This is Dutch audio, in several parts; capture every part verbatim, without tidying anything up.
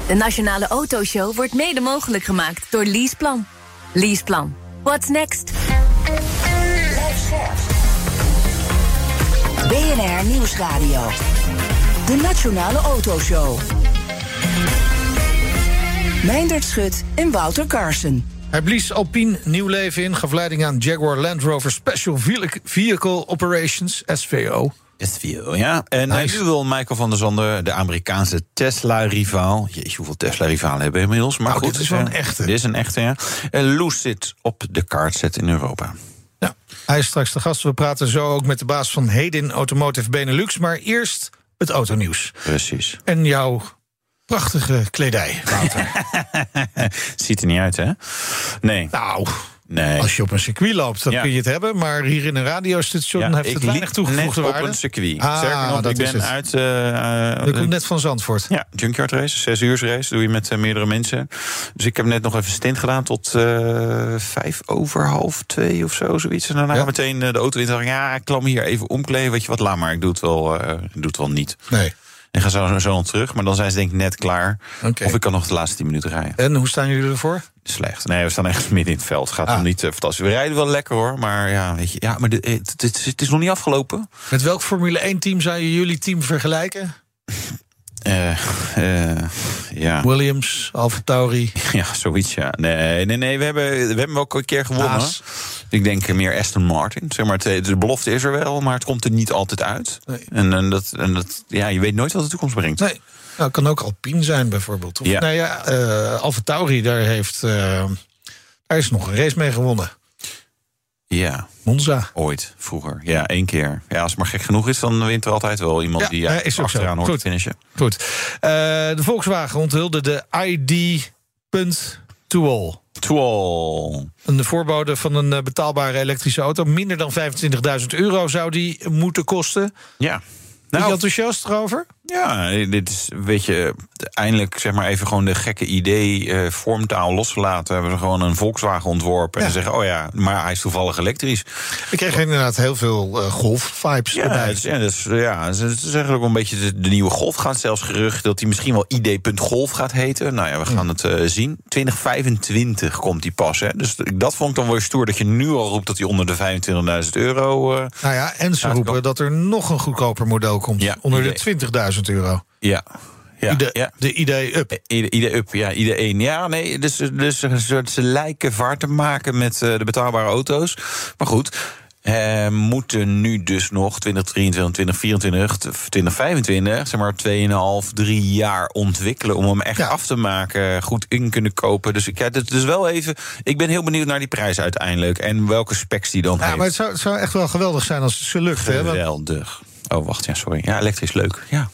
De Nationale Autoshow wordt mede mogelijk gemaakt door Leaseplan. Leaseplan. What's next? B N R Nieuwsradio. De Nationale Autoshow. Meindert Schut en Wouter Carson. Hij blies Alpine nieuw leven in, gaf leiding aan Jaguar Land Rover Special Vehicle Operations, S V O. S V O, ja. En nice. Nu wil Michael van der Zanden, de Amerikaanse Tesla-rivaal... Jeetje, hoeveel Tesla-rivalen hebben we inmiddels? Maar nou, goed, dit is wel een echte. Dit is een echte, ja. En Lucid op de kaart zetten in Europa. Ja, hij is straks de gast. We praten zo ook met de baas van Hedin Automotive Benelux. Maar eerst het autonieuws. Precies. En jouw prachtige kledij, Wouter. Ziet er niet uit, hè? Nee. Nou... Nee. Als je op een circuit loopt, dan ja. kun je het hebben. Maar hier in een radiostation ja, heeft het weinig toegevoegde waarde. op een circuit. Ah, Sterker nog, dat ik ben is het. uit... Uh, uh, ik kom net van Zandvoort. Ja, junkyard race, zes uur race. Doe je met uh, meerdere mensen. Dus ik heb net nog even stint gedaan tot uh, vijf over half twee of zo, zoiets. En daarna ja. meteen uh, de auto in. Ja, ik klam hier even omkleden. Weet je wat, laat maar. Ik doe het wel, uh, ik doe het wel niet. Nee. En ga zo, zo nog terug, maar dan zijn ze denk ik net klaar. Okay. Of ik kan nog de laatste tien minuten rijden. En hoe staan jullie ervoor? Slecht. Nee, we staan echt midden in het veld. Het gaat ah. niet uh, fantastisch. We rijden wel lekker hoor, maar ja, weet je, ja, maar de, het, het, het is nog niet afgelopen. Met welk Formule één team zou je jullie team vergelijken? Uh, uh, ja. Williams, AlphaTauri. Ja, zoiets, ja. Nee, nee, nee, we hebben, we hebben wel een keer gewonnen. Haas. Ik denk meer Aston Martin. Zeg maar, de belofte is er wel, maar het komt er niet altijd uit. Nee. En, en, dat, en dat, ja, je weet nooit wat de toekomst brengt. Nee. Nou, het kan ook Alpine zijn bijvoorbeeld. Of, ja. Nou ja, uh, AlphaTauri, daar heeft, uh, daar is nog een race mee gewonnen. Ja. Monza. Ooit, vroeger. Ja, één keer. Ja, als het maar gek genoeg is, dan wint er altijd wel iemand ja, die ja, is achteraan hoort te finishen. Goed. Uh, de Volkswagen onthulde de I D.Tool. Tool. Een voorbode van een betaalbare elektrische auto. Minder dan vijfentwintigduizend euro zou die moeten kosten. Ja. Ben je enthousiast erover? Ja, dit is, weet je, eindelijk zeg maar even gewoon de gekke idee uh, vormtaal losgelaten. Hebben ze gewoon een Volkswagen ontworpen. Ja. En zeggen, oh ja, maar hij is toevallig elektrisch. Ik kreeg inderdaad heel veel uh, Golf-vibes ja, erbij. Het is, ja, dus, ja, ze zeggen ook een beetje de, de nieuwe Golf. Gaat zelfs gerucht dat hij misschien wel I D.Golf gaat heten. Nou ja, we gaan ja. het uh, zien. twintig vijfentwintig komt die pas. Hè. Dus dat vond ik dan wel stoer dat je nu al roept dat hij onder de vijfentwintigduizend euro... Uh, nou ja, en ze roepen komen. dat er nog een goedkoper model komt. Ja, onder de twintigduizend euro. Ja. Ja, I D, ja. De I D-up. I D-up, ja, I D één. Ja, nee, dus, dus ze, ze lijken vaart te maken met uh, de betaalbare auto's. Maar goed, uh, moeten nu dus nog twintig drieëntwintig, twintig vierentwintig, twintig vijfentwintig... zeg maar tweeënhalf, drie jaar ontwikkelen om hem echt ja. af te maken, goed in kunnen kopen. Dus ik, ja, het is wel even... Ik ben heel benieuwd naar die prijs uiteindelijk en welke specs die dan ja, heeft. Maar het zou, het zou echt wel geweldig zijn als het ze lukt. Geweldig. Oh, wacht, ja, sorry. Ja, elektrisch leuk, ja.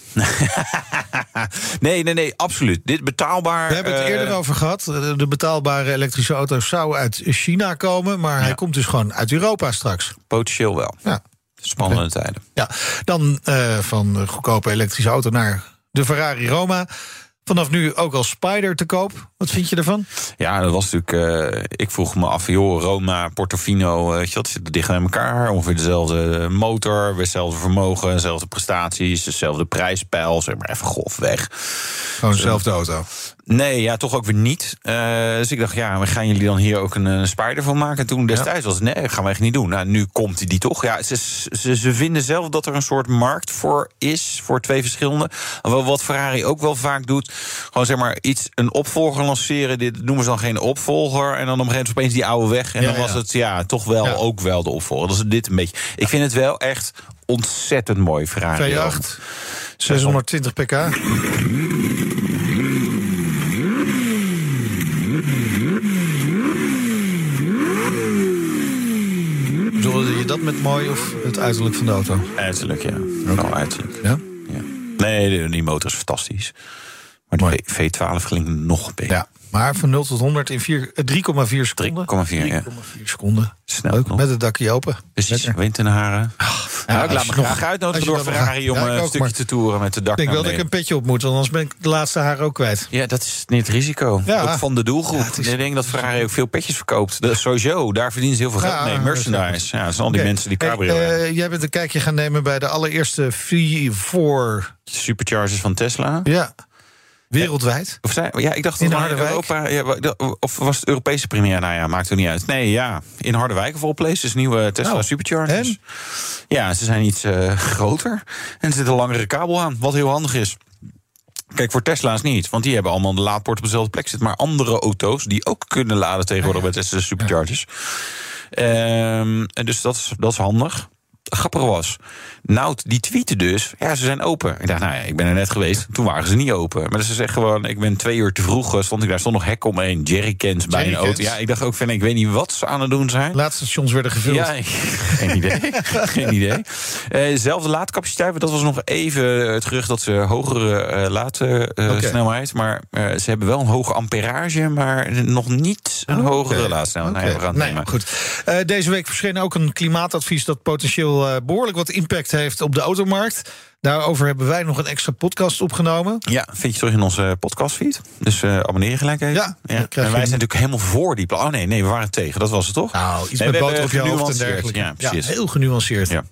nee, nee, nee, absoluut. Dit betaalbaar... We hebben het eerder uh, over gehad. De betaalbare elektrische auto's zou uit China komen, maar ja. hij komt dus gewoon uit Europa straks. Potentieel wel. Ja. Spannende okay. tijden. Ja, dan uh, van de goedkope elektrische auto naar de Ferrari Roma. Vanaf nu ook als Spider te koop. Wat vind je ervan? Ja, dat was natuurlijk... Uh, ik vroeg me af, joh, Roma, Portofino... Uh, dat zit dicht bij elkaar. Ongeveer dezelfde motor, hetzelfde vermogen... dezelfde prestaties, dezelfde prijspeil. Zeg maar even golfweg. Gewoon dezelfde uh, auto? Nee, ja, toch ook weer niet. Uh, dus ik dacht, ja, maar gaan jullie dan hier ook een, een Spider van maken? Toen destijds ja. was het, nee, gaan we echt niet doen. Nou, nu komt die, die toch. Ja, ze, ze, ze vinden zelf dat er een soort markt voor is... voor twee verschillende. Wat Ferrari ook wel vaak doet... gewoon zeg maar iets, een opvolger lanceren... dit noemen ze dan geen opvolger... en dan op een gegeven moment opeens die oude weg... en ja, dan was ja. het ja, toch wel ja. ook wel de opvolger. Dat is dit een beetje... Ik vind het wel echt ontzettend mooi, Ferrari. V acht, zeshonderdtwintig pk. Bedoelde je dat met mooi of het uiterlijk van de auto? Uiterlijk, ja. Okay. Vooral uiterlijk. Ja? Ja. Nee, die motor is fantastisch. Maar de mooi. V twaalf klinkt nog beter. Ja, maar van nul tot honderd in drie komma vier seconden. drie komma vier, ja. drie komma vier seconden. Snel leuk, nog. met het dakje open. Precies, wind in de haren. Ach, ja, nou, ik laat me nog graag uitnodigen door Ferrari... om ja, een ook, stukje te toeren met de dak. Ik denk wel dat ik een petje op moet, want anders ben ik de laatste haren ook kwijt. Ja, dat is niet het risico. Ja. Ook van de doelgroep. Ja, is... Ik denk dat Ferrari ook veel petjes verkoopt. Dat is sowieso, daar verdienen ze heel veel geld mee. Ja, merchandise. Ja, dat zijn al die okay. mensen die cabrio hey, uh, Jij bent een kijkje gaan nemen bij de allereerste V vier... Superchargers van Tesla. Ja. Wereldwijd? Of, zij, ja, ik dacht in dat Harderwijk? Europa, ja, of was het Europese première? Nou ja, maakt er niet uit. Nee, ja, in Harderwijk of all places, nieuwe Tesla oh. Superchargers. En? Ja, ze zijn iets uh, groter en er zit een langere kabel aan, wat heel handig is. Kijk, voor Tesla's niet, want die hebben allemaal de laadpoort op dezelfde plek zitten. Maar andere auto's die ook kunnen laden tegenwoordig bij Tesla Superchargers. Ja. Um, en dus dat is, dat is handig. Grappig was, Nout die tweette dus, ja, ze zijn open. Ik dacht, nou ja, ik ben er net geweest, toen waren ze niet open. Maar ze zegt gewoon, ik ben twee uur te vroeg, stond ik daar, stond nog hek omheen, jerrycans bij een auto. Ja, ik dacht ook van, ik weet niet wat ze aan het doen zijn. Laadstations werden gevuld. Ja, geen idee. geen idee. Uh, zelfde laadcapaciteit, dat was nog even het gerucht dat ze hogere uh, laadsnelheid. Uh, okay. Maar uh, ze hebben wel een hoge amperage, maar nog niet een oh, hogere okay. laadsnelheid. Okay. Nou, ja, we gaan het nee, goed. Uh, deze week verscheen ook een klimaatadvies dat potentieel Uh, behoorlijk wat impact heeft op de automarkt. Daarover hebben wij nog een extra podcast opgenomen. Ja, vind je terug in onze podcastfeed. Dus uh, abonneer je gelijk even. Ja, ja. En wij zijn natuurlijk helemaal voor die plan. Oh nee, nee, we waren tegen. Dat was het toch? Nou, iets nee, met boter op je hoofd en dergelijke. Ja, precies. Ja, heel genuanceerd. Ja.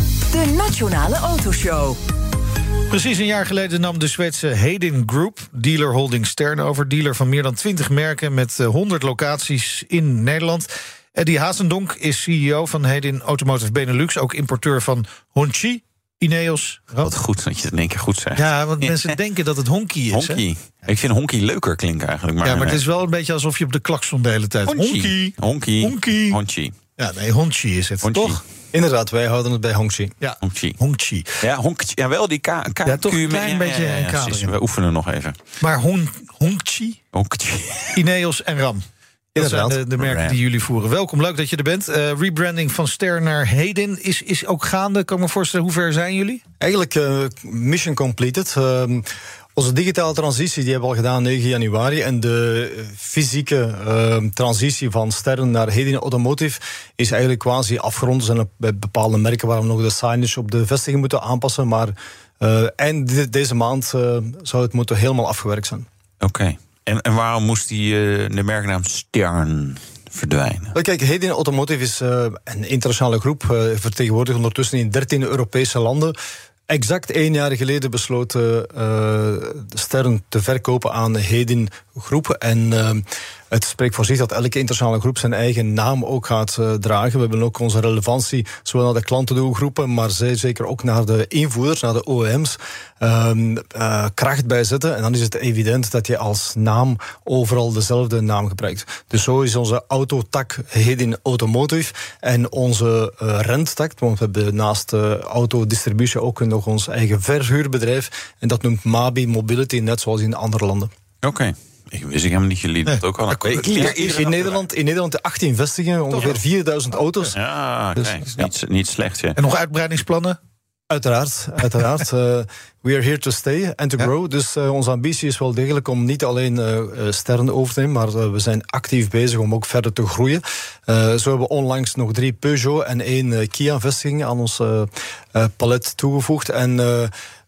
De Nationale Autoshow. Precies een jaar geleden nam de Zweedse Hedin Group, dealer holding Stern over, dealer van meer dan twintig merken met honderd locaties in Nederland. Eddie Hazendonk is C E O van Hedin Automotive Benelux, ook importeur van Hongqi, Ineos. Wat goed dat je het in één keer goed zegt. Ja, want mensen denken dat het Hongqi is. Hongqi. Ik vind Hongqi leuker klinken eigenlijk. Maar ja, maar nee. het is wel een beetje alsof je op de klakson de hele tijd... Hongqi. Hongqi. Hongqi. Hongqi. Ja, nee, Hongqi is het, Hongqi. toch? Inderdaad, wij houden het bij Hongqi. Ja, Hongqi. Hongqi. Ja, Hongqi. Ja, wel die K. K ja, toch een klein ja, beetje ja, ja, een ja, kader. We oefenen nog even. Maar Hong, Hongqi, Hongqi, Ineos en Ram. Dat zijn de, de merken die jullie voeren. Welkom, leuk dat je er bent. Uh, rebranding van Stern naar Hedin is, is ook gaande. Kan ik me voorstellen, hoe ver zijn jullie? Eigenlijk uh, mission completed. Uh, onze digitale transitie die hebben we al gedaan negen januari. En de fysieke uh, transitie van Stern naar Hedin Automotive is eigenlijk quasi afgerond. Er zijn bij bepaalde merken waar we nog de signage op de vestiging moeten aanpassen. Maar uh, eind de, deze maand uh, zou het moeten helemaal afgewerkt zijn. Oké. Okay. En, en waarom moest die, uh, de merknaam Stern verdwijnen? Kijk, Hedin Automotive is uh, een internationale groep, uh, vertegenwoordigd ondertussen in dertien Europese landen. Exact één jaar geleden besloten uh, Stern te verkopen aan de Hedin groep. En uh, het spreekt voor zich dat elke internationale groep zijn eigen naam ook gaat uh, dragen. We hebben ook onze relevantie zowel naar de klantendoelgroepen, maar zeker ook naar de invoerders, naar de O E M's, uh, uh, kracht bijzetten. En dan is het evident dat je als naam overal dezelfde naam gebruikt. Dus zo is onze autotak Hedin Automotive en onze uh, renttak, want we hebben naast uh, autodistributie ook nog ons eigen verhuurbedrijf. En dat noemt Mabi Mobility, net zoals in andere landen. Oké. Okay. Ik wist ik helemaal niet, jullie dat nee. ook al. Ik leer in, Nederland, in Nederland achttien vestigingen, ongeveer vierduizend auto's. Ja, dus, kijk, ja. Niet, niet slecht. Ja. En nog uitbreidingsplannen? Uiteraard, uiteraard. uh, we are here to stay and to ja. grow. Dus uh, onze ambitie is wel degelijk om niet alleen uh, Stern over te nemen, maar uh, we zijn actief bezig om ook verder te groeien. Uh, zo hebben we onlangs nog drie Peugeot en één uh, Kia-vestigingen aan ons uh, uh, palet toegevoegd. En uh,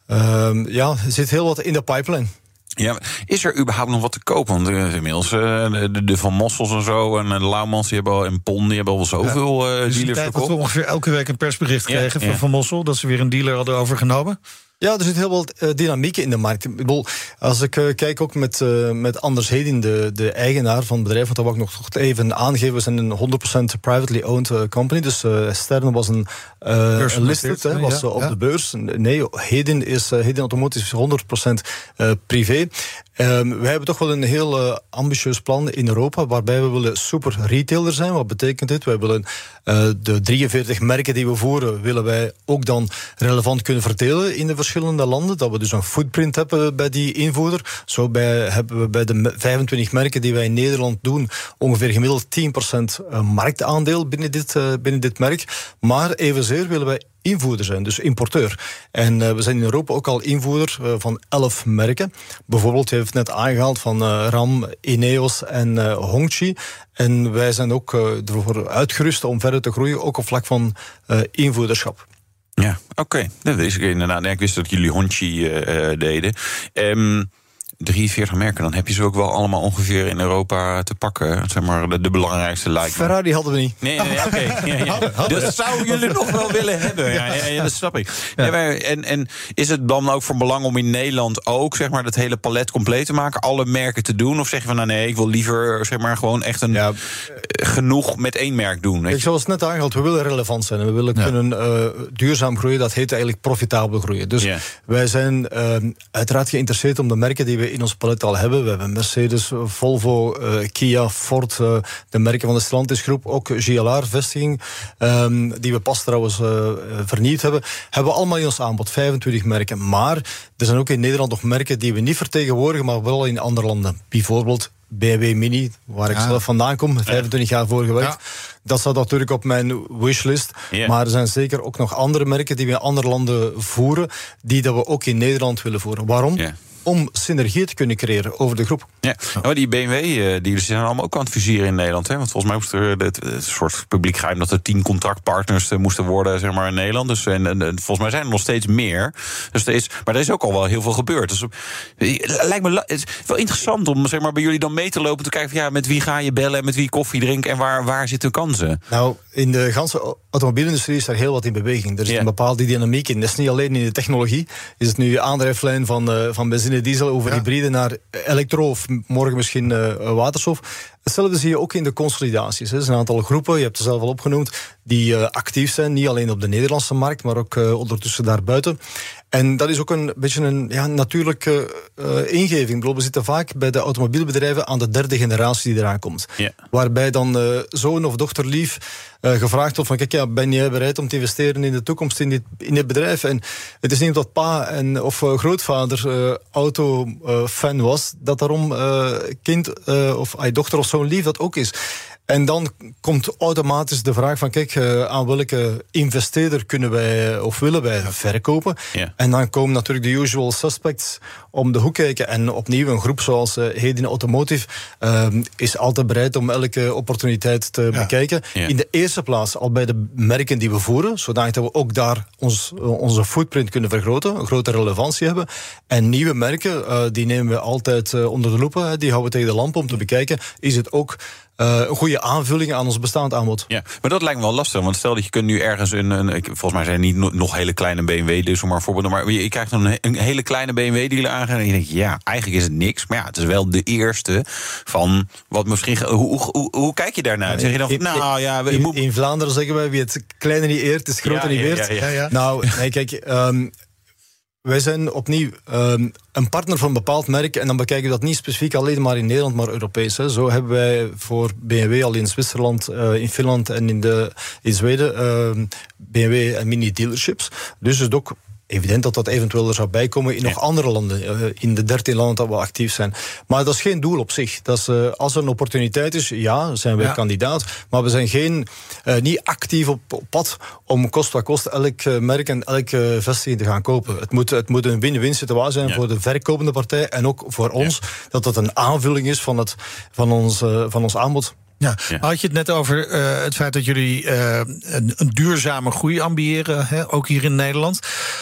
uh, ja, er zit heel wat in de pipeline. Ja, is er überhaupt nog wat te kopen? Want uh, inmiddels uh, de, de Van Mossels en zo en de Laumans, die hebben al en Pon, die hebben al wel zoveel uh, dus dealers verkocht. Dat we ongeveer elke week een persbericht kregen ja, van ja. Van Mossel dat ze weer een dealer hadden overgenomen. Ja, er zit heel veel uh, dynamiek in de markt. Ik bedoel, als ik uh, kijk ook met, uh, met Anders Hedin, de, de eigenaar van het bedrijf, want dat wil ik nog even aangeven, we zijn een honderd procent privately owned uh, company, dus uh, Stern was een uh, listed, hè, was ja, uh, op ja. de beurs. Nee, Hedin is uh, Hedin Automotive is honderd procent uh, privé. Um, wij hebben toch wel een heel uh, ambitieus plan in Europa, waarbij we willen super retailer zijn. Wat betekent dit? Wij willen uh, de drieënveertig merken die we voeren, willen wij ook dan relevant kunnen verdelen in de verschillende landen. Dat we dus een footprint hebben bij die invoerder. Zo bij, hebben we bij de vijfentwintig merken die wij in Nederland doen, ongeveer gemiddeld tien procent marktaandeel binnen dit, uh, binnen dit merk. Maar evenzeer willen wij invoerder zijn, dus importeur. En uh, we zijn in Europa ook al invoerder uh, van elf merken. Bijvoorbeeld, je heeft net aangehaald van uh, Ram, Ineos en uh, Hongqi. En wij zijn ook uh, ervoor uitgerust om verder te groeien, ook op vlak van uh, invoerderschap. Ja, oké. Okay. Dat is inderdaad. Ik wist dat jullie Hongqi uh, deden. Um, drieënveertig merken, dan heb je ze ook wel allemaal ongeveer in Europa te pakken. Zeg maar de, de belangrijkste lijken. Ferrari hadden we niet. Nee, nee, nee oké. Okay. Ja, ja. Dat zouden jullie nog wel willen hebben. Ja, ja, ja, dat snap ik. Ja. Ja, maar, en, en is het dan ook van belang om in Nederland ook zeg maar dat hele palet compleet te maken, alle merken te doen? Of zeg je van nou nee, ik wil liever zeg maar gewoon echt een ja. genoeg met één merk doen? Ik zoals net aangehaald, we willen relevant zijn en we willen ja. kunnen uh, duurzaam groeien. Dat heet eigenlijk profitabel groeien. Dus ja. wij zijn uh, uiteraard geïnteresseerd om de merken die we in ons palet al hebben. We hebben Mercedes, Volvo, uh, Kia, Ford, uh, de merken van de Stellantis groep, ook G L R-vestiging, um, die we pas trouwens uh, vernieuwd hebben, hebben we allemaal in ons aanbod, vijfentwintig merken. Maar er zijn ook in Nederland nog merken die we niet vertegenwoordigen, maar wel in andere landen. Bijvoorbeeld B M W Mini, waar ik ja. zelf vandaan kom, vijfentwintig jaar voor gewerkt. Ja. Dat staat natuurlijk op mijn wishlist. Yeah. Maar er zijn zeker ook nog andere merken die we in andere landen voeren, die dat we ook in Nederland willen voeren. Waarom? Yeah. Om synergie te kunnen creëren over de groep. Ja, oh, die B M W-dealers zijn allemaal ook aan het fuseren in Nederland. Hè? Want volgens mij moest er het, het soort publiek geheim dat er tien contractpartners moesten worden zeg maar, in Nederland. Dus, en, en volgens mij zijn er nog steeds meer. Dus er is, maar er is ook al wel heel veel gebeurd. Dus, het lijkt me het is wel interessant om zeg maar, bij jullie dan mee te lopen, te kijken van, ja, met wie ga je bellen, met wie koffie drinken en waar, waar zitten kansen? Nou, in de ganse automobielindustrie is er heel wat in beweging. Er is yeah. een bepaalde dynamiek in. Dat is niet alleen in de technologie. Is het nu aandrijflijn van, uh, van benzine, diesel over ja. hybride naar elektro of morgen misschien uh, waterstof. Hetzelfde zie je ook in de consolidaties. Er zijn een aantal groepen, je hebt het zelf al opgenoemd, die uh, actief zijn, niet alleen op de Nederlandse markt, maar ook uh, ondertussen daarbuiten. En dat is ook een beetje een ja, natuurlijke uh, ingeving. Ik bedoel, we zitten vaak bij de automobielbedrijven aan de derde generatie die eraan komt. Yeah. Waarbij dan uh, zoon of dochterlief uh, gevraagd wordt van, kijk, ja, ben jij bereid om te investeren in de toekomst in dit, in dit bedrijf? En het is niet omdat pa en, of uh, grootvader uh, autofan uh, was, dat daarom uh, kind uh, of uh, dochter of zoon lief dat ook is. En dan komt automatisch de vraag van, kijk, uh, aan welke investeerder kunnen wij of willen wij verkopen? Yeah. En dan komen natuurlijk de usual suspects om de hoek kijken. En opnieuw een groep zoals uh, Hedin Automotive uh, is altijd bereid om elke opportuniteit te ja. bekijken. Yeah. In de eerste plaats al bij de merken die we voeren, zodat we ook daar ons, uh, onze footprint kunnen vergroten, een grote relevantie hebben. En nieuwe merken, uh, die nemen we altijd uh, onder de loep, uh, die houden we tegen de lamp om te bekijken. Is het ook Uh, een goede aanvulling aan ons bestaand aanbod. Ja, maar dat lijkt me wel lastig. Want stel dat je kunt nu ergens een... een volgens mij zijn er niet nog hele kleine B M W, dus om maar voorbeelden. Maar je krijgt dan een, een hele kleine B M W-dealer aan. En je denkt, ja, eigenlijk is het niks. Maar ja, het is wel de eerste van wat misschien... Hoe, hoe, hoe, hoe kijk je daarnaar? Ja, zeg je dan, in, nou ja... In, moet... in Vlaanderen zeggen wij, wie het kleine niet eert, is groter ja, niet weert. Ja, ja, ja, ja. Nou, nee, kijk... Um, wij zijn opnieuw um, een partner van een bepaald merk en dan bekijken we dat niet specifiek alleen maar in Nederland, maar Europees. Hè. Zo hebben wij voor B M W al in Zwitserland, uh, in Finland en in, de, in Zweden uh, B M W en Mini dealerships. Dus het is ook evident dat dat eventueel er zou bijkomen in nog ja. andere landen, uh, in de dertien landen dat we actief zijn. Maar dat is geen doel op zich. Dat is, uh, als er een opportuniteit is, ja, zijn wij ja. kandidaat. Maar we zijn geen, uh, niet actief op, op pad om kost wat kost elk uh, merk en elke uh, vestiging te gaan kopen. Het moet, het moet een win-win situatie zijn ja. voor de verkopende partij en ook voor ons, ja. dat dat een aanvulling is van, het, van, ons, uh, van ons aanbod. Ja, ja. Had je het net over uh, het feit dat jullie uh, een, een duurzame groei ambiëren, hè, ook hier in Nederland.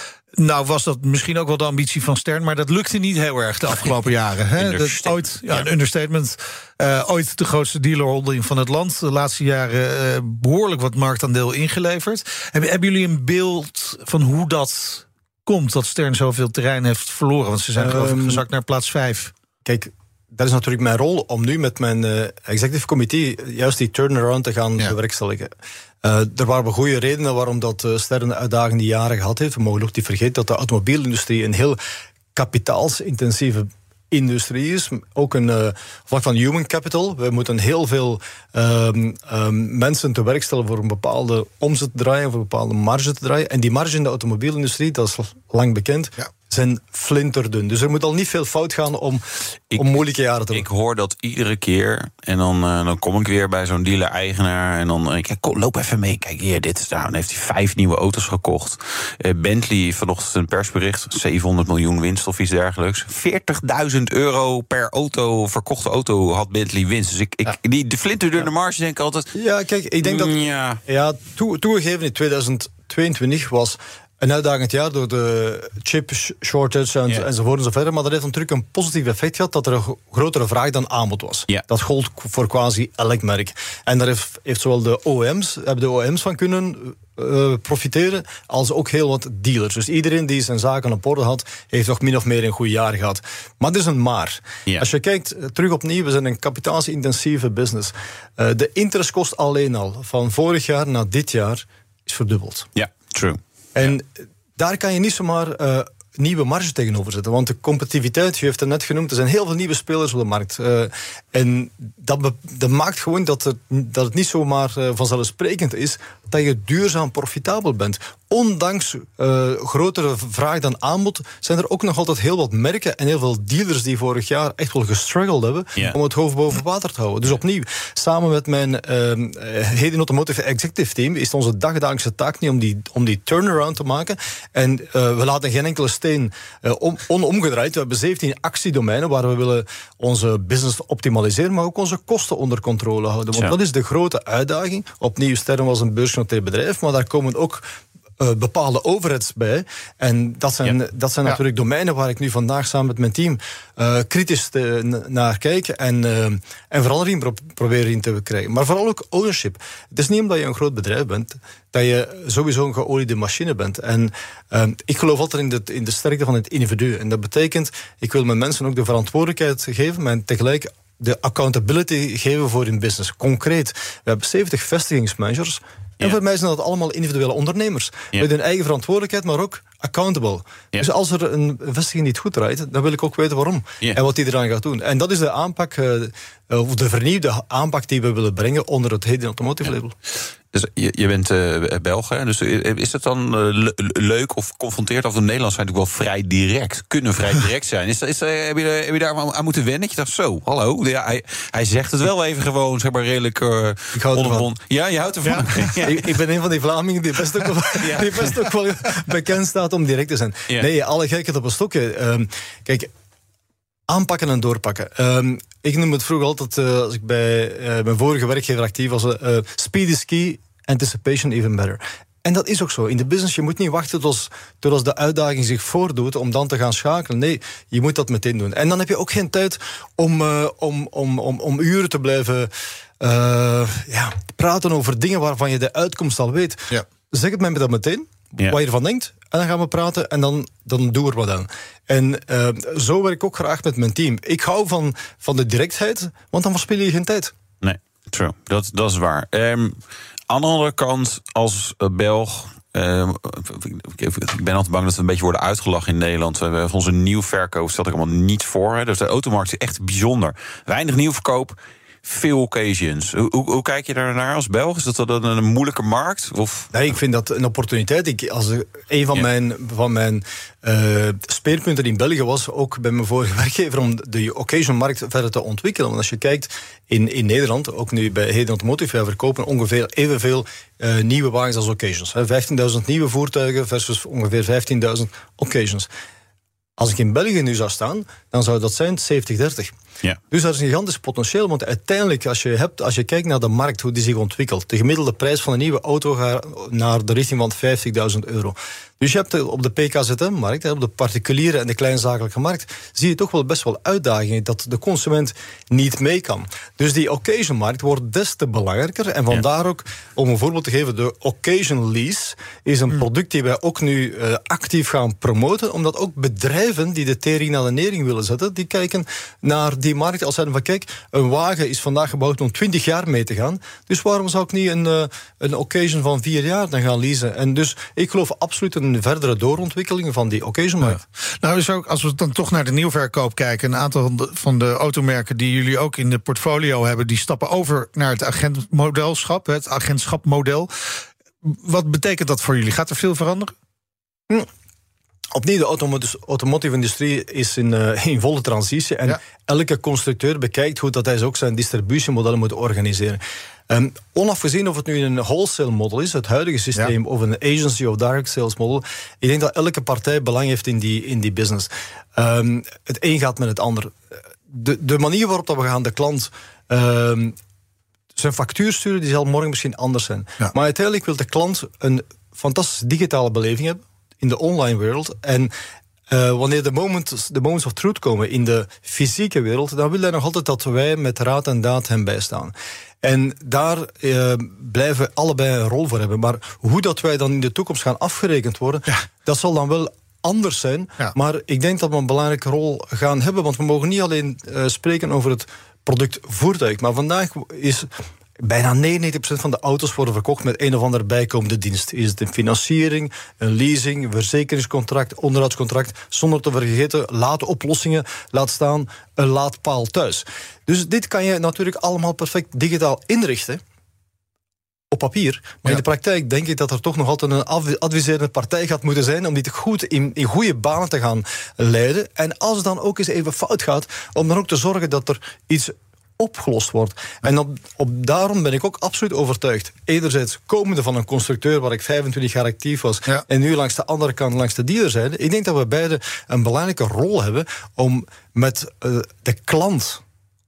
Nou was dat misschien ook wel de ambitie van Stern, maar dat lukte niet heel erg de afgelopen jaren. Hè? Dat is ooit, ja, een understatement. Uh, ooit de grootste dealerholding van het land. De laatste jaren uh, behoorlijk wat marktaandeel ingeleverd. Hebben, hebben jullie een beeld van hoe dat komt, dat Stern zoveel terrein heeft verloren? Want ze zijn um, geloof ik gezakt naar plaats vijf. Kijk, dat is natuurlijk mijn rol om nu met mijn uh, executive committee juist die turnaround te gaan ja. bewerkstelligen. Uh, er waren goede redenen waarom dat uh, Stern uitdagende jaren gehad heeft. We mogen ook niet vergeten dat de automobielindustrie een heel kapitaalsintensieve industrie is. Ook een uh, vlak van human capital. We moeten heel veel um, um, mensen te werk stellen voor een bepaalde omzet te draaien, voor een bepaalde marge te draaien. En die marge in de automobielindustrie, dat is lang bekend, ja. zijn flinterdun. Dus er moet al niet veel fout gaan om, ik, om moeilijke jaren te maken. Ik hoor dat iedere keer. En dan, uh, dan kom ik weer bij zo'n dealer-eigenaar. En dan uh, kijk, loop even mee. Kijk hier, dit is nou. Dan heeft hij vijf nieuwe auto's gekocht. Uh, Bentley, vanochtend een persbericht. zevenhonderd miljoen winst of iets dergelijks. veertigduizend euro per auto, verkochte auto had Bentley winst. Dus ik, ik, ja. die, de flinterdunne marge denk ik altijd. Ja, kijk, ik denk dat. Ja, ja toe, toegegeven in tweeduizend tweeëntwintig was een uitdagend jaar door de chip shortage en, ja. enzovoort en zo verder. Maar dat heeft natuurlijk een positief effect gehad dat er een grotere vraag dan aanbod was. Ja. Dat gold voor quasi elk merk. En daar heeft, heeft zowel de O E M's, hebben de O E M's van kunnen uh, profiteren, als ook heel wat dealers. Dus iedereen die zijn zaken op orde had, heeft nog min of meer een goed jaar gehad. Maar het is een maar. Ja. Als je kijkt, terug opnieuw, we zijn een kapitaalsintensieve business. Uh, de interestkost alleen al, van vorig jaar naar dit jaar, is verdubbeld. Ja, true. En ja. daar kan je niet zomaar uh, nieuwe marge tegenover zetten. Want de competitiviteit, u heeft het net genoemd, er zijn heel veel nieuwe spelers op de markt. Uh, en dat, be, dat maakt gewoon dat, er, dat het niet zomaar uh, vanzelfsprekend is dat je duurzaam profitabel bent. Ondanks uh, grotere vraag dan aanbod zijn er ook nog altijd heel wat merken en heel veel dealers die vorig jaar echt wel gestruggeld hebben yeah. om het hoofd boven water te houden. Dus opnieuw, samen met mijn uh, Hayden Automotive Executive Team is het onze dagdagelijkse taak niet om die, om die turnaround te maken. En uh, we laten geen enkele steen uh, on, onomgedraaid. We hebben zeventien actiedomeinen waar we willen onze business optimaliseren, maar ook onze kosten onder controle houden. Want ja. dat is de grote uitdaging. Opnieuw, Stern was een beursgenoteerd bedrijf, maar daar komen ook Uh, bepaalde overheads bij. En dat zijn, ja. dat zijn ja. natuurlijk domeinen waar ik nu vandaag samen met mijn team uh, kritisch te, n- naar kijk en, uh, en verandering pro- proberen in te krijgen. Maar vooral ook ownership. Het is niet omdat je een groot bedrijf bent dat je sowieso een geoliede machine bent. En uh, ik geloof altijd in de, in de sterkte van het individu. En dat betekent, ik wil mijn mensen ook de verantwoordelijkheid geven, maar tegelijk de accountability geven voor hun business. Concreet, we hebben zeventig vestigingsmanagers. En ja. voor mij zijn dat allemaal individuele ondernemers. Ja. Met hun eigen verantwoordelijkheid, maar ook accountable. Ja. Dus als er een vestiging niet goed draait, dan wil ik ook weten waarom. Ja. En wat die eraan gaat doen. En dat is de aanpak, uh, of de vernieuwde aanpak die we willen brengen onder het Hayden Automotive label. Dus je, je bent uh, Belg, hè? Dus is het dan uh, le- leuk of confronteerd? Of de Nederlanders zijn natuurlijk wel vrij direct, kunnen vrij direct zijn. Is, is, uh, heb, je, heb je daar aan moeten wennen? Dat je dacht, zo, hallo, ja, hij, hij zegt het wel even gewoon, zeg maar, redelijk uh, ik houd ervan. Ja, je houdt ervan. Ja. Ja. ik, ik ben een van die Vlamingen die best ook wel, ja. die best ook wel bekend staat om direct te zijn. Ja. Nee, alle gekheid op een stokje. Um, kijk, aanpakken en doorpakken. Um, ik noem het vroeger altijd, uh, als ik bij uh, mijn vorige werkgever actief was, uh, speed is key, anticipation even better. En dat is ook zo. In de business, je moet niet wachten tot, tot als de uitdaging zich voordoet om dan te gaan schakelen. Nee, je moet dat meteen doen. En dan heb je ook geen tijd om, uh, om, om, om, om uren te blijven uh, ja, praten over dingen waarvan je de uitkomst al weet. Ja. Zeg het mij dat meteen, ja. wat je ervan denkt. En dan gaan we praten en dan, dan doen we er wat aan. En uh, zo werk ik ook graag met mijn team. Ik hou van, van de directheid, want dan verspil je geen tijd. Nee, true. Dat, dat is waar. Um, aan de andere kant, als Belg, Uh, ik ben altijd bang dat we een beetje worden uitgelachen in Nederland. We hebben onze nieuwverkoop stelt ik allemaal niet voor. Hè. Dus de automarkt is echt bijzonder. Weinig nieuwverkoop, veel occasions. Hoe, hoe, hoe kijk je daarnaar als Belg? Is dat dan een moeilijke markt? Of? Nee, ik vind dat een opportuniteit. Ik, als een van ja. mijn, van mijn uh, speerpunten in België was, ook bij mijn vorige werkgever, om de occasion-markt verder te ontwikkelen. Want als je kijkt in, in Nederland, ook nu bij Hayden Automotive, wij verkopen ongeveer evenveel uh, nieuwe wagens als occasions. vijftienduizend nieuwe voertuigen versus ongeveer vijftienduizend occasions. Als ik in België nu zou staan, dan zou dat zijn zeventig dertig. Ja. Dus dat is een gigantisch potentieel, want uiteindelijk, als je, hebt, als je kijkt naar de markt, hoe die zich ontwikkelt, de gemiddelde prijs van een nieuwe auto gaat naar de richting van vijftigduizend euro. Dus je hebt op de P K Z M-markt, op de particuliere en de kleinzakelijke markt, zie je toch wel best wel uitdagingen dat de consument niet mee kan. Dus die occasion-markt wordt des te belangrijker. En vandaar ook, om een voorbeeld te geven, de occasion lease is een product die wij ook nu uh, actief gaan promoten, omdat ook bedrijven die de tering naar de nering willen zetten, die kijken naar die markt als zeiden van kijk, een wagen is vandaag gebouwd om twintig jaar mee te gaan. Dus waarom zou ik niet een, uh, een occasion van vier jaar dan gaan leasen? En dus ik geloof absoluut een een verdere doorontwikkeling van die occasion-markt. Ja. Nou, dus ook als we dan toch naar de nieuwverkoop kijken, een aantal van de automerken die jullie ook in de portfolio hebben, die stappen over naar het agentmodelschap, het agentschapmodel. Wat betekent dat voor jullie? Gaat er veel veranderen? Hm. Opnieuw, de automotive, automotive industrie is in, uh, in volle transitie. En ja. elke constructeur bekijkt hoe dat hij ook zijn distributiemodellen moet organiseren. Um, onafgezien of het nu een wholesale model is, het huidige systeem, ja. of een agency of direct sales model, ik denk dat elke partij belang heeft in die, in die business. Um, het een gaat met het ander. De, de manier waarop dat we gaan de klant um, zijn factuur sturen, die zal morgen misschien anders zijn. Ja. Maar uiteindelijk wil de klant een fantastische digitale beleving hebben. in de online wereld. En uh, wanneer de moments, de moments of truth komen in de fysieke wereld, dan wil hij nog altijd dat wij met raad en daad hem bijstaan. En daar uh, blijven we allebei een rol voor hebben. Maar hoe dat wij dan in de toekomst gaan afgerekend worden, ja. dat zal dan wel anders zijn. Ja. Maar ik denk dat we een belangrijke rol gaan hebben. Want we mogen niet alleen uh, spreken over het product voertuig. Maar vandaag is bijna negenennegentig procent van de auto's worden verkocht met een of andere bijkomende dienst. Is het een financiering, een leasing, een verzekeringscontract, onderhoudscontract, zonder te vergeten late oplossingen, laat staan een laadpaal thuis. Dus dit kan je natuurlijk allemaal perfect digitaal inrichten. Op papier. Maar ja. in de praktijk denk ik dat er toch nog altijd een adviserende partij gaat moeten zijn om dit goed in, in goede banen te gaan leiden. En als het dan ook eens even fout gaat, om dan ook te zorgen dat er iets opgelost wordt. En op, op daarom ben ik ook absoluut overtuigd. Enerzijds komende van een constructeur waar ik vijfentwintig jaar actief was, ja. en nu langs de andere kant, langs de dealerzijde. Ik denk dat we beide een belangrijke rol hebben om met uh, de klant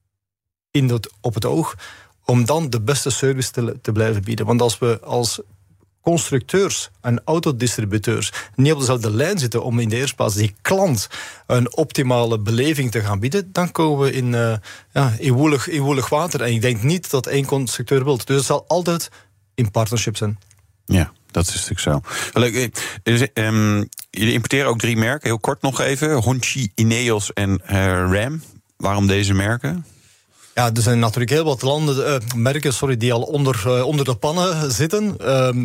in het, op het oog, om dan de beste service te, te blijven bieden. Want als we als constructeurs en autodistributeurs niet op dezelfde lijn zitten om in de eerste plaats die klant een optimale beleving te gaan bieden, dan komen we in, uh, ja, in, woelig, in woelig water. En ik denk niet dat één constructeur wilt. Dus het zal altijd in partnership zijn. Ja, dat is natuurlijk zo. Leuk. Dus, um, jullie importeren ook drie merken, heel kort nog even. Hongqi, Ineos en uh, Ram. Waarom deze merken? Ja, er zijn natuurlijk heel wat landen, uh, merken sorry, die al onder, uh, onder de pannen zitten. Um,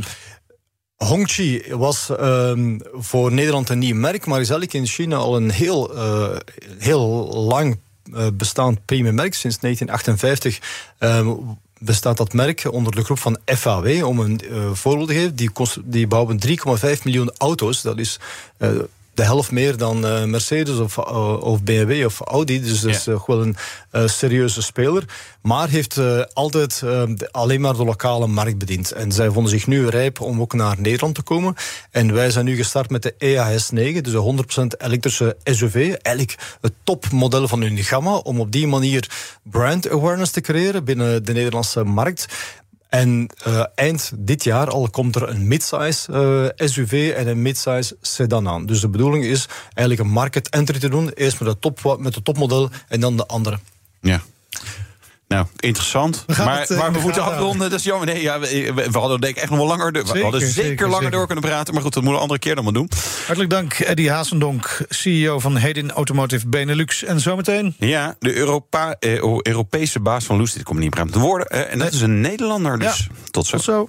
Hongqi was um, voor Nederland een nieuw merk, maar is eigenlijk in China al een heel, uh, heel lang uh, bestaand premium merk. Sinds negentien achtenvijftig um, bestaat dat merk onder de groep van F A W. Om een uh, voorbeeld te geven, die, kost, die bouwen drie komma vijf miljoen auto's. Dat is Uh, de helft meer dan uh, Mercedes of, uh, of B M W of Audi. Dus dat is uh, wel een uh, serieuze speler. Maar heeft uh, altijd uh, alleen maar de lokale markt bediend. En zij vonden zich nu rijp om ook naar Nederland te komen. En wij zijn nu gestart met de E A S negen, dus een honderd procent elektrische S U V. Eigenlijk het topmodel van hun gamma, om op die manier brand awareness te creëren binnen de Nederlandse markt. En uh, eind dit jaar al komt er een midsize uh, S U V en een midsize sedan aan. Dus de bedoeling is eigenlijk een market entry te doen. Eerst met het top, met het topmodel en dan de andere. Ja. Nou, interessant. We maar, het, uh, maar we, we moeten afronden. Dat is jammer. Nee, ja, we, we hadden denk ik echt nog wel langer. We zeker, hadden zeker, zeker langer zeker. door kunnen praten. Maar goed, dat moeten we een andere keer dan maar doen. Hartelijk dank, Eddy Hazendonk, C E O van Hedin Automotive Benelux. En zometeen? Ja, de Europa, eh, Europese baas van Lucid. Ik kom niet in te woorden. Eh, en dat nee. is een Nederlander. Dus ja. tot zo. Tot zo.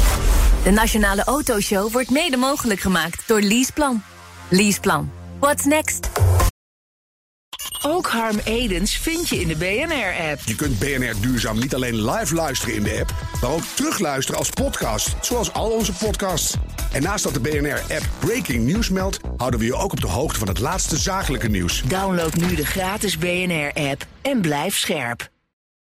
De Nationale Autoshow wordt mede mogelijk gemaakt door Leaseplan. Leaseplan. What's next? Ook Harm Edens vind je in de B N R-app. Je kunt B N R Duurzaam niet alleen live luisteren in de app, maar ook terugluisteren als podcast, zoals al onze podcasts. En naast dat de B N R-app Breaking News meldt, houden we je ook op de hoogte van het laatste zakelijke nieuws. Download nu de gratis B N R-app en blijf scherp.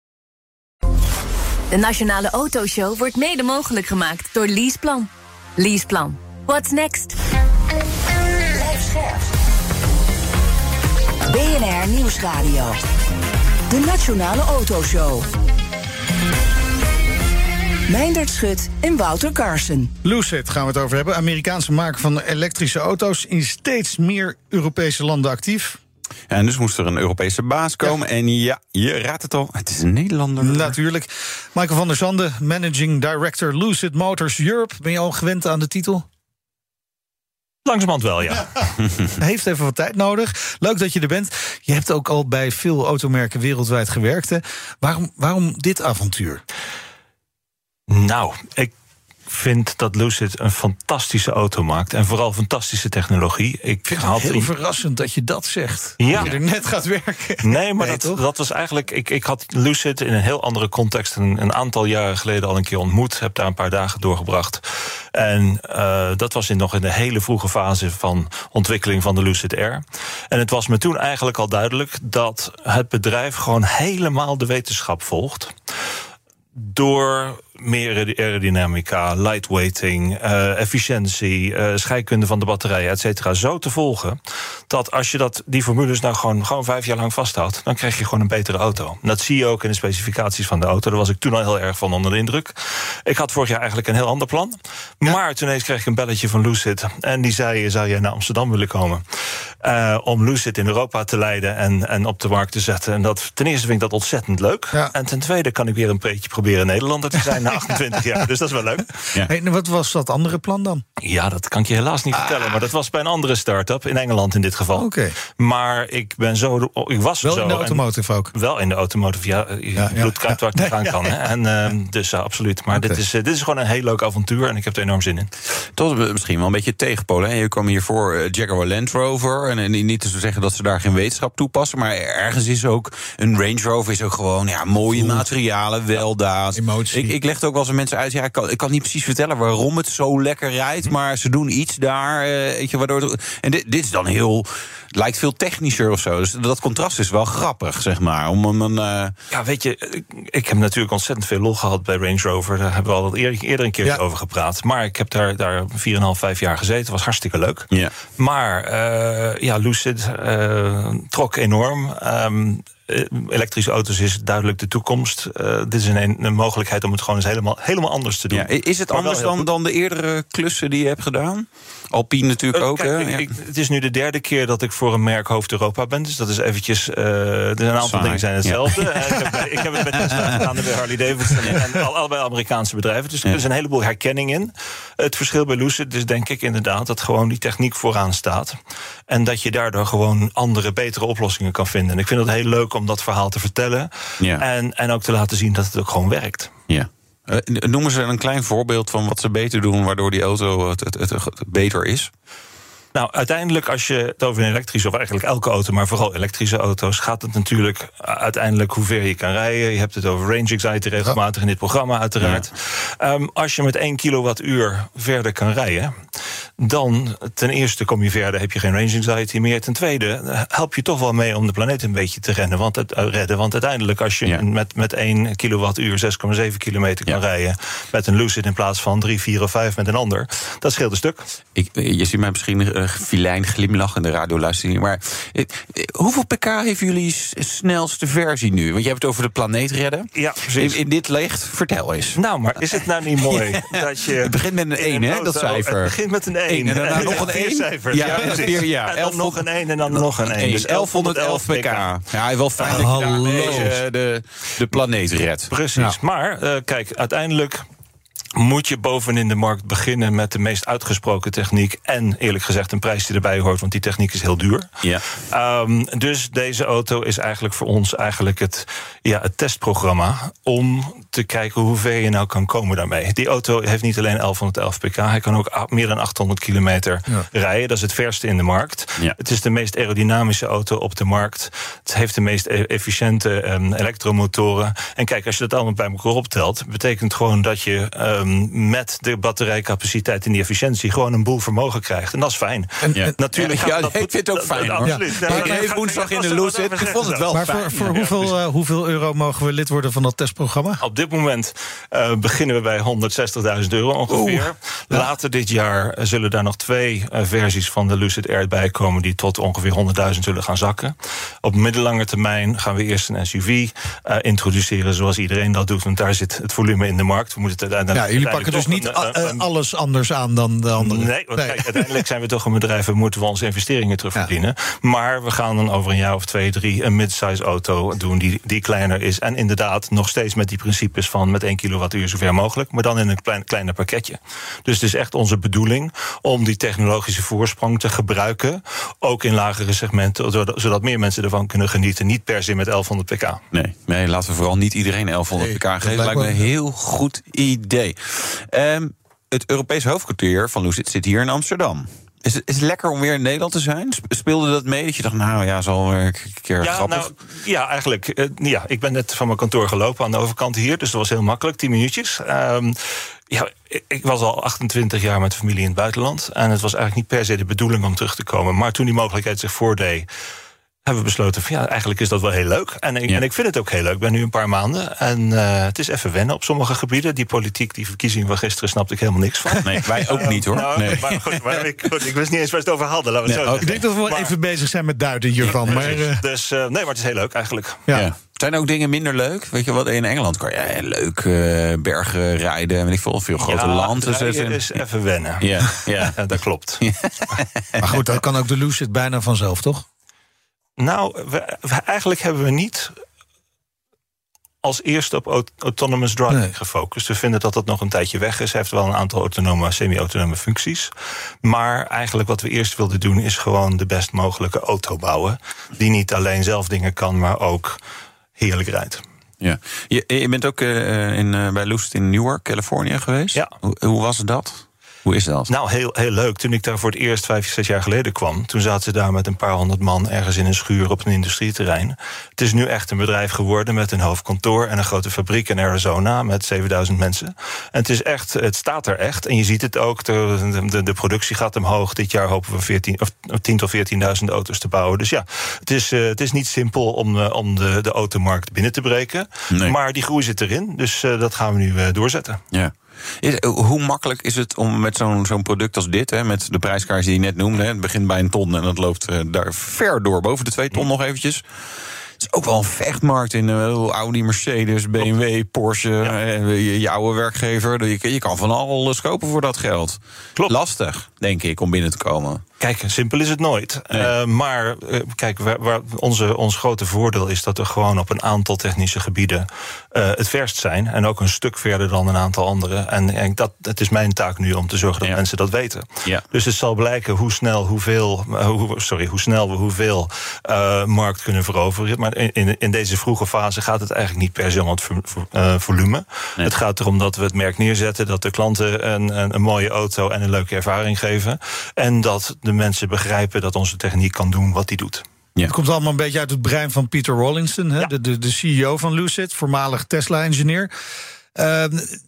De Nationale Autoshow wordt mede mogelijk gemaakt door Leaseplan. Leaseplan. What's next? Blijf scherp. B N R Nieuwsradio. De Nationale Autoshow. Meindert Schut en Wouter Carson. Lucid gaan we het over hebben. Amerikaanse maker van elektrische auto's in steeds meer Europese landen actief. Ja, en dus moest er een Europese baas komen. Ja. En ja, je raadt het al, het is een Nederlander. Natuurlijk. Michael van der Zanden, Managing Director Lucid Motors Europe. Ben je al gewend aan de titel? Langzamerhand wel, ja. Heeft even wat tijd nodig. Leuk dat je er bent. Je hebt ook al bij veel automerken wereldwijd gewerkt. Hè? Waarom, waarom dit avontuur? Nou, ik vind dat Lucid een fantastische auto maakt. En vooral fantastische technologie. Ik vind het heel in... verrassend dat je dat zegt. Ja. Dat je er net gaat werken. Nee, maar nee, dat, dat was eigenlijk... Ik, ik had Lucid in een heel andere context een, een aantal jaren geleden al een keer ontmoet. Heb daar een paar dagen doorgebracht. En uh, dat was in, nog in de hele vroege fase van ontwikkeling van de Lucid Air. En het was me toen eigenlijk al duidelijk dat het bedrijf gewoon helemaal de wetenschap volgt. Door meer aerodynamica, lightweighting, uh, efficiëntie, uh, scheikunde van de batterijen, et cetera, zo te volgen, dat als je dat, die formules nou gewoon, gewoon vijf jaar lang vasthoudt, dan krijg je gewoon een betere auto. En dat zie je ook in de specificaties van de auto. Daar was ik toen al heel erg van onder de indruk. Ik had vorig jaar eigenlijk een heel ander plan. Ja. Maar toen ineens kreeg ik een belletje van Lucid. En die zei, zou jij naar Amsterdam willen komen? Uh, om Lucid in Europa te leiden en, en op de markt te zetten. En dat, ten eerste vind ik dat ontzettend leuk. Ja. En ten tweede kan ik weer een beetje proberen Nederlander te zijn na achtentwintig jaar. Dus dat is wel leuk. Ja. Hey, wat was dat andere plan dan? Ja, dat kan ik je helaas niet ah. vertellen. Maar dat was bij een andere start-up, in Engeland in dit geval. Okay. Maar ik ben zo... Ik was wel zo, in de automotive ook? Wel in de automotive, ja. Je ja, ja, bloed kruipt waar het gaan kan. Hè? En, uh, dus uh, absoluut. Maar okay. dit, is, uh, dit is gewoon een heel leuk avontuur. En ik heb er enorm zin in. Tot misschien wel een beetje tegenpolen. Je kwam hier voor uh, Jaguar Land Rover. En, en niet te zeggen dat ze daar geen wetenschap toepassen. Maar ergens is ook... Een Range Rover is ook gewoon ja, mooie Voel. materialen, weldaad. Emotie. Ik, ik leg het ook wel eens aan mensen uit. Ja, ik, kan, ik kan niet precies vertellen waarom het zo lekker rijdt. Hm. Maar ze doen iets daar. Uh, weet je, waardoor het, en dit, dit is dan heel... lijkt veel technischer of zo. Dus dat contrast is wel grappig, zeg maar. Om, om een, uh... Ja, weet je, ik, ik heb natuurlijk ontzettend veel lol gehad bij Range Rover. Daar hebben we al eerder, eerder een keer ja. over gepraat. Maar ik heb daar, daar vier en een half, vijf jaar gezeten. Was hartstikke leuk. Ja. Maar uh, ja, Lucid uh, trok enorm. Um, elektrische auto's is duidelijk de toekomst. Uh, dit is een, een mogelijkheid om het gewoon eens helemaal, helemaal anders te doen. Ja, is het anders dan, dan de eerdere klussen die je hebt gedaan? Alpine natuurlijk uh, ook. Kijk, hè? Ik, ja. ik, het is nu de derde keer dat ik voor een merk hoofd Europa ben. Dus dat is eventjes... Uh, er zijn een aantal Saai. dingen zijn hetzelfde. Ja. ik, heb, ik heb het met Tesla gedaan bij Harley Davidson en al, allebei Amerikaanse bedrijven. Dus er ja. is een heleboel herkenning in. Het verschil bij Lucid is denk ik inderdaad dat gewoon die techniek vooraan staat. En dat je daardoor gewoon andere, betere oplossingen kan vinden. En ik vind het heel leuk om dat verhaal te vertellen. Ja. En, en ook te laten zien dat het ook gewoon werkt. Ja. Uh, noemen ze een klein voorbeeld van wat ze beter doen, waardoor die auto het, het, het, het beter is? Nou, uiteindelijk als je het over een elektrische, of eigenlijk elke auto, maar vooral elektrische auto's, gaat het natuurlijk uiteindelijk hoe ver je kan rijden. Je hebt het over range anxiety regelmatig in dit programma uiteraard. Ja. Um, als je met één kilowattuur verder kan rijden, dan ten eerste kom je verder, heb je geen range anxiety meer. Ten tweede help je toch wel mee om de planeet een beetje te rennen, want het, uh, redden. Want uiteindelijk als je ja. met, met één kilowattuur zes komma zeven kilometer kan ja. rijden met een Lucid in plaats van drie, vier of vijf met een ander, dat scheelt een stuk. Ik, je ziet mij misschien uh, filijn glimlachen in de radioluistering, maar uh, hoeveel pk heeft jullie snelste versie nu? Want je hebt het over de planeet redden. Ja, precies. In, in dit licht, vertel eens. Nou, maar is het nou niet mooi dat je... Het begint met een één, hè, dat cijfer. Het begint met een één. En daarna en nog een één. Cijfers. Ja, ja, vier, ja. En dan nog een één en dan nog een één. Dus elfhonderdelf pk. Ja, wel fijn uh, dat je daarmee uh, de, de planeet redt. Precies. Ja. Maar uh, kijk, uiteindelijk moet je bovenin de markt beginnen met de meest uitgesproken techniek en eerlijk gezegd een prijs die erbij hoort, want die techniek is heel duur. Ja. Um, dus deze auto is eigenlijk voor ons eigenlijk het, ja, het testprogramma om te kijken hoe ver je nou kan komen daarmee. Die auto heeft niet alleen elfhonderdelf pk, hij kan ook meer dan achthonderd kilometer ja. rijden. Dat is het verste in de markt. Ja. Het is de meest aerodynamische auto op de markt. Het heeft de meest efficiënte um, elektromotoren. En kijk, als je dat allemaal bij elkaar optelt, betekent gewoon dat je um, met de batterijcapaciteit en die efficiëntie gewoon een boel vermogen krijgt. En dat is fijn. En, ja. Natuurlijk ja, dat, ik vind het ook fijn. Dat, hoor. Absoluut. Ja. Ik reed woensdag in de Lucid. Ik vond het wel maar fijn. voor, voor hoeveel, uh, hoeveel euro mogen we lid worden van dat testprogramma? Op dit moment uh, beginnen we bij honderdzestigduizend euro ongeveer. Oeh, ja. Later dit jaar zullen daar nog twee uh, versies van de Lucid Air bij komen die tot ongeveer honderdduizend zullen gaan zakken. Op middellange termijn gaan we eerst een S U V uh, introduceren zoals iedereen dat doet, want daar zit het volume in de markt. We moeten het ja, jullie pakken dus niet een, een, een, alles anders aan dan de anderen. Nee, want nee. Kijk, uiteindelijk zijn we toch een bedrijf, we moeten we onze investeringen terugverdienen. Ja. Maar we gaan dan over een jaar of twee, drie een mid-size auto doen die, die kleiner is. En inderdaad nog steeds met die principes van met één kilowattuur zover mogelijk, maar dan in een klein, kleiner pakketje. Dus het is echt onze bedoeling om die technologische voorsprong te gebruiken, ook in lagere segmenten, zodat, zodat meer mensen ervan kunnen genieten. Niet per se met elfhonderd pk. Nee, nee, laten we vooral niet iedereen elfhonderd pk geven. Dat lijkt me een heel goed idee. Um, het Europees hoofdkwartier van Lucid zit hier in Amsterdam. Is het, is het lekker om weer in Nederland te zijn? Speelde dat mee? Dat je dacht, nou ja, zal weer een keer ja, grappig. Nou, ja, eigenlijk. Uh, ja, ik ben net van mijn kantoor gelopen aan de overkant hier. Dus dat was heel makkelijk, tien minuutjes. Um, ja, ik, ik was al achtentwintig jaar met familie in het buitenland. En het was eigenlijk niet per se de bedoeling om terug te komen. Maar toen die mogelijkheid zich voordeed, hebben we besloten van ja, eigenlijk is dat wel heel leuk. En ik, ja. en ik vind het ook heel leuk. Ik ben nu een paar maanden. En uh, het is even wennen op sommige gebieden. Die politiek, die verkiezingen van gisteren, snapte ik helemaal niks van. Nee, wij ook niet hoor. Nou, nee. Maar goed, maar ik, goed, ik wist niet eens waar ze het over hadden. Laten we nee, zo ik denk dat we wel maar, even bezig zijn met duiden hiervan. Ja, maar, uh, dus uh, nee, maar het is heel leuk eigenlijk. Ja. Ja. Zijn ook dingen minder leuk? Weet je wat, in Engeland kan je ja, leuk uh, bergen rijden. En ik veel, veel grote ja, landen. Het rijden is even wennen. Ja, ja. ja dat klopt. Ja. Maar goed, dat kan ook de Lucid bijna vanzelf, toch? Nou, we, we, eigenlijk hebben we niet als eerste op aut- autonomous driving nee. gefocust. We vinden dat dat nog een tijdje weg is. Hij heeft wel een aantal autonome, semi-autonome functies. Maar eigenlijk wat we eerst wilden doen is gewoon de best mogelijke auto bouwen. Die niet alleen zelf dingen kan, maar ook heerlijk rijdt. Ja. Je, je bent ook uh, in, uh, bij Lucid in Newark, Californië geweest. Ja. Hoe, hoe was dat? Hoe is dat? Nou, heel, heel leuk. Toen ik daar voor het eerst vijf, zes jaar geleden kwam, toen zaten ze daar met een paar honderd man ergens in een schuur op een industrieterrein. Het is nu echt een bedrijf geworden met een hoofdkantoor en een grote fabriek in Arizona met zevenduizend mensen. En het is echt, het staat er echt. En je ziet het ook, de, de, de productie gaat omhoog. Dit jaar hopen we veertien, of tien tot veertienduizend auto's te bouwen. Dus ja, het is, uh, het is niet simpel om, uh, om de, de automarkt binnen te breken. Nee. Maar die groei zit erin, dus uh, dat gaan we nu uh, doorzetten. Ja. Is, hoe makkelijk is het om met zo'n, zo'n product als dit, hè, met de prijskaart die je net noemde, hè, het begint bij een ton en dat loopt uh, daar ver door, boven de twee ton nog eventjes. Het is ook wel een vechtmarkt in uh, Audi, Mercedes, B M W, Porsche, ja. uh, je, je oude werkgever. Je, je kan van alles kopen voor dat geld. Klopt. Lastig, denk ik, om binnen te komen. Kijk, simpel is het nooit. Nee. Uh, maar uh, kijk, waar, waar onze, ons grote voordeel is dat we gewoon op een aantal technische gebieden uh, het verst zijn. En ook een stuk verder dan een aantal anderen. En, en dat, het is mijn taak nu om te zorgen dat ja. mensen dat weten. Ja. Dus het zal blijken hoe snel, hoeveel, uh, hoe, sorry, hoe snel we hoeveel uh, markt kunnen veroveren. Maar in, in, in deze vroege fase gaat het eigenlijk niet per se om het vo, uh, volume. Nee. Het gaat erom dat we het merk neerzetten, dat de klanten een, een, een mooie auto en een leuke ervaring geven. En dat de mensen begrijpen dat onze techniek kan doen wat die doet. Ja. Het komt allemaal een beetje uit het brein van Peter Rawlinson, hè? Ja. De, de, de C E O van Lucid, voormalig Tesla-engineer. Uh,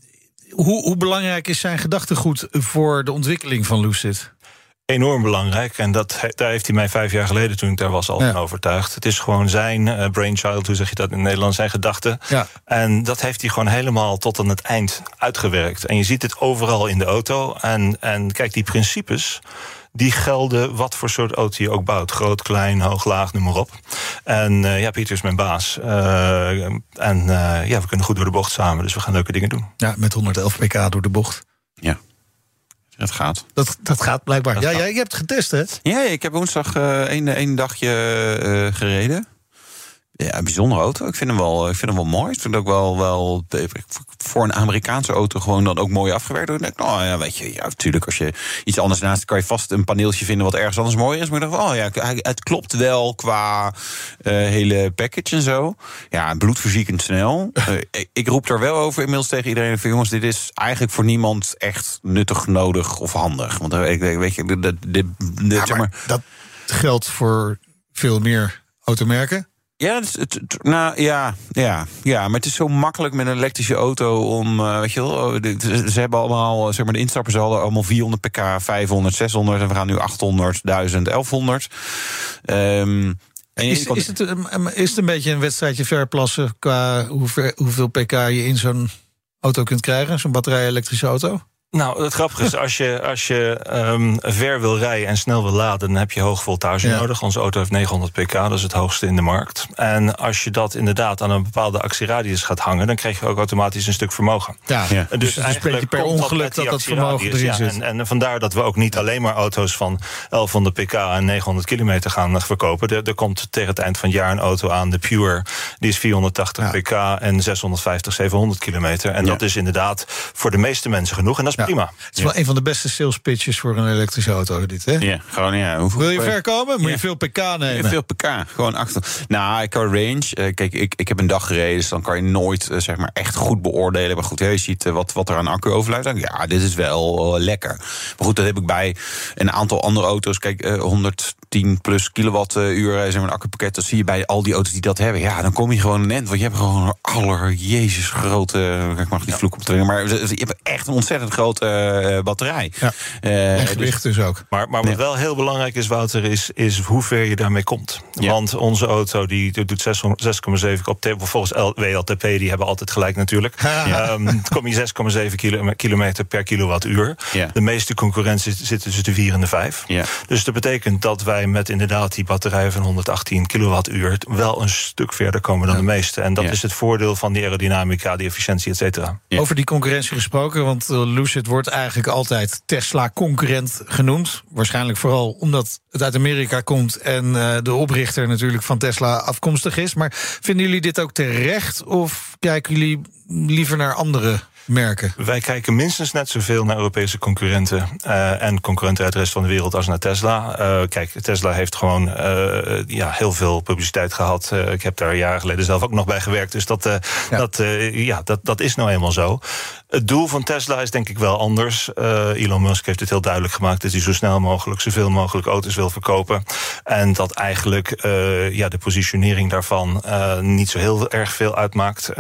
hoe, hoe belangrijk is zijn gedachtegoed voor de ontwikkeling van Lucid? Enorm belangrijk. En dat, daar heeft hij mij vijf jaar geleden, toen ik daar was, al ja. van overtuigd. Het is gewoon zijn uh, brainchild, hoe zeg je dat in het Nederlands, zijn gedachten. Ja. En dat heeft hij gewoon helemaal tot aan het eind uitgewerkt. En je ziet het overal in de auto. En, en kijk, die principes, die gelden wat voor soort auto je ook bouwt. Groot, klein, hoog, laag, noem maar op. En uh, ja, Pieter is mijn baas. Uh, en uh, ja, we kunnen goed door de bocht samen. Dus we gaan leuke dingen doen. Ja, met honderd elf pk door de bocht. Ja. Dat gaat. Dat, dat gaat blijkbaar. Dat ja, gaat. Jij hebt het getest, hè? Ja, ik heb woensdag uh, één, één dagje uh, gereden. Ja, een bijzondere auto. Ik vind hem wel, ik vind hem wel mooi. Ik vind het ook wel, wel voor een Amerikaanse auto gewoon dan ook mooi afgewerkt. Ik denk, nou ja, weet je, ja, natuurlijk, als je iets anders naast, kan je vast een paneeltje vinden wat ergens anders mooier is. Maar ik dacht, oh ja, het klopt wel qua uh, hele package en zo. Ja, bloedverziekend snel. uh, ik, ik roep er wel over inmiddels tegen iedereen van, jongens, dit is eigenlijk voor niemand echt nuttig, nodig of handig. Want uh, ik weet je, dit, dit, dit, ja, zeg maar, dat geldt voor veel meer automerken. Ja, het, het, het, nou ja, ja, ja, maar het is zo makkelijk met een elektrische auto om, uh, weet je wel, ze hebben allemaal, zeg maar, de instappers hadden allemaal vierhonderd pk, vijfhonderd, zeshonderd en we gaan nu achthonderd, duizend, elfhonderd. Um, Is, is, het, is het een beetje een wedstrijdje verplassen qua hoeveel, hoeveel pk je in zo'n auto kunt krijgen, zo'n batterij-elektrische auto? Nou, het grappige is, als je, als je um, ver wil rijden en snel wil laden, dan heb je hoog voltage ja. nodig. Onze auto heeft negenhonderd pk, dat is het hoogste in de markt. En als je dat inderdaad aan een bepaalde actieradius gaat hangen, dan krijg je ook automatisch een stuk vermogen. Ja, ja. Dus, dus het is een beetje per ongeluk dat dat vermogen erin ja, zit. En, en vandaar dat we ook niet alleen maar auto's van elfhonderd pk en negenhonderd kilometer gaan verkopen. Er, er komt tegen het eind van het jaar een auto aan, de Pure, die is vierhonderdtachtig ja. pk en zeshonderdvijftig, zevenhonderd kilometer. En ja. dat is inderdaad voor de meeste mensen genoeg. En dat is ja. prima. Het is wel ja. een van de beste sales pitches voor een elektrische auto, dit, hè? Ja, gewoon, ja. Hoeveel Wil je ver komen? Moet ja. je veel pk nemen? Veel pk, gewoon achter. Nou, qua range, uh, kijk, ik, ik heb een dag gereden, dus dan kan je nooit, uh, zeg maar, echt goed beoordelen. Maar goed, je ziet uh, wat, wat er aan accu overblijft. Ja, dit is wel uh, lekker. Maar goed, dat heb ik bij een aantal andere auto's. Kijk, uh, honderdtien plus kilowattuur, uh, zeg maar, een accupakket. Dat zie je bij al die auto's die dat hebben. Ja, dan kom je gewoon een end. Want je hebt gewoon een aller, jezus, grote, uh, ik mag niet vloek op te dringen, maar je hebt echt een ontzettend groot geld uh, batterij. Ja. Uh, en gewicht dus, dus ook. Maar, maar wat ja. wel heel belangrijk is, Wouter, is, is hoe ver je daarmee komt. Ja. Want onze auto die doet zes komma zeven op volgens W L T P, die hebben altijd gelijk natuurlijk. Ja. Um, kom je zes komma zeven kilometer per kilowattuur. Ja. De meeste concurrentie zit tussen de vier en de vijf. Ja. Dus dat betekent dat wij met inderdaad die batterij van honderdachttien kilowattuur wel een stuk verder komen dan ja. de meeste. En dat ja. is het voordeel van die aerodynamica, die efficiëntie, et cetera. Ja. Over die concurrentie gesproken, want uh, Lucid wordt eigenlijk altijd Tesla-concurrent genoemd. Waarschijnlijk vooral omdat het uit Amerika komt en uh, de oprichter natuurlijk van Tesla afkomstig is. Maar vinden jullie dit ook terecht of kijken jullie liever naar andere merken? Wij kijken minstens net zoveel naar Europese concurrenten uh, en concurrenten uit de rest van de wereld als naar Tesla. Uh, kijk, Tesla heeft gewoon uh, ja, heel veel publiciteit gehad. Uh, ik heb daar jaren geleden zelf ook nog bij gewerkt. Dus dat, uh, ja. Dat, uh, ja, dat, dat is nou eenmaal zo. Het doel van Tesla is denk ik wel anders. Uh, Elon Musk heeft het heel duidelijk gemaakt dat hij zo snel mogelijk, zoveel mogelijk auto's wil verkopen. En dat eigenlijk uh, ja, de positionering daarvan uh, niet zo heel erg veel uitmaakt. Uh,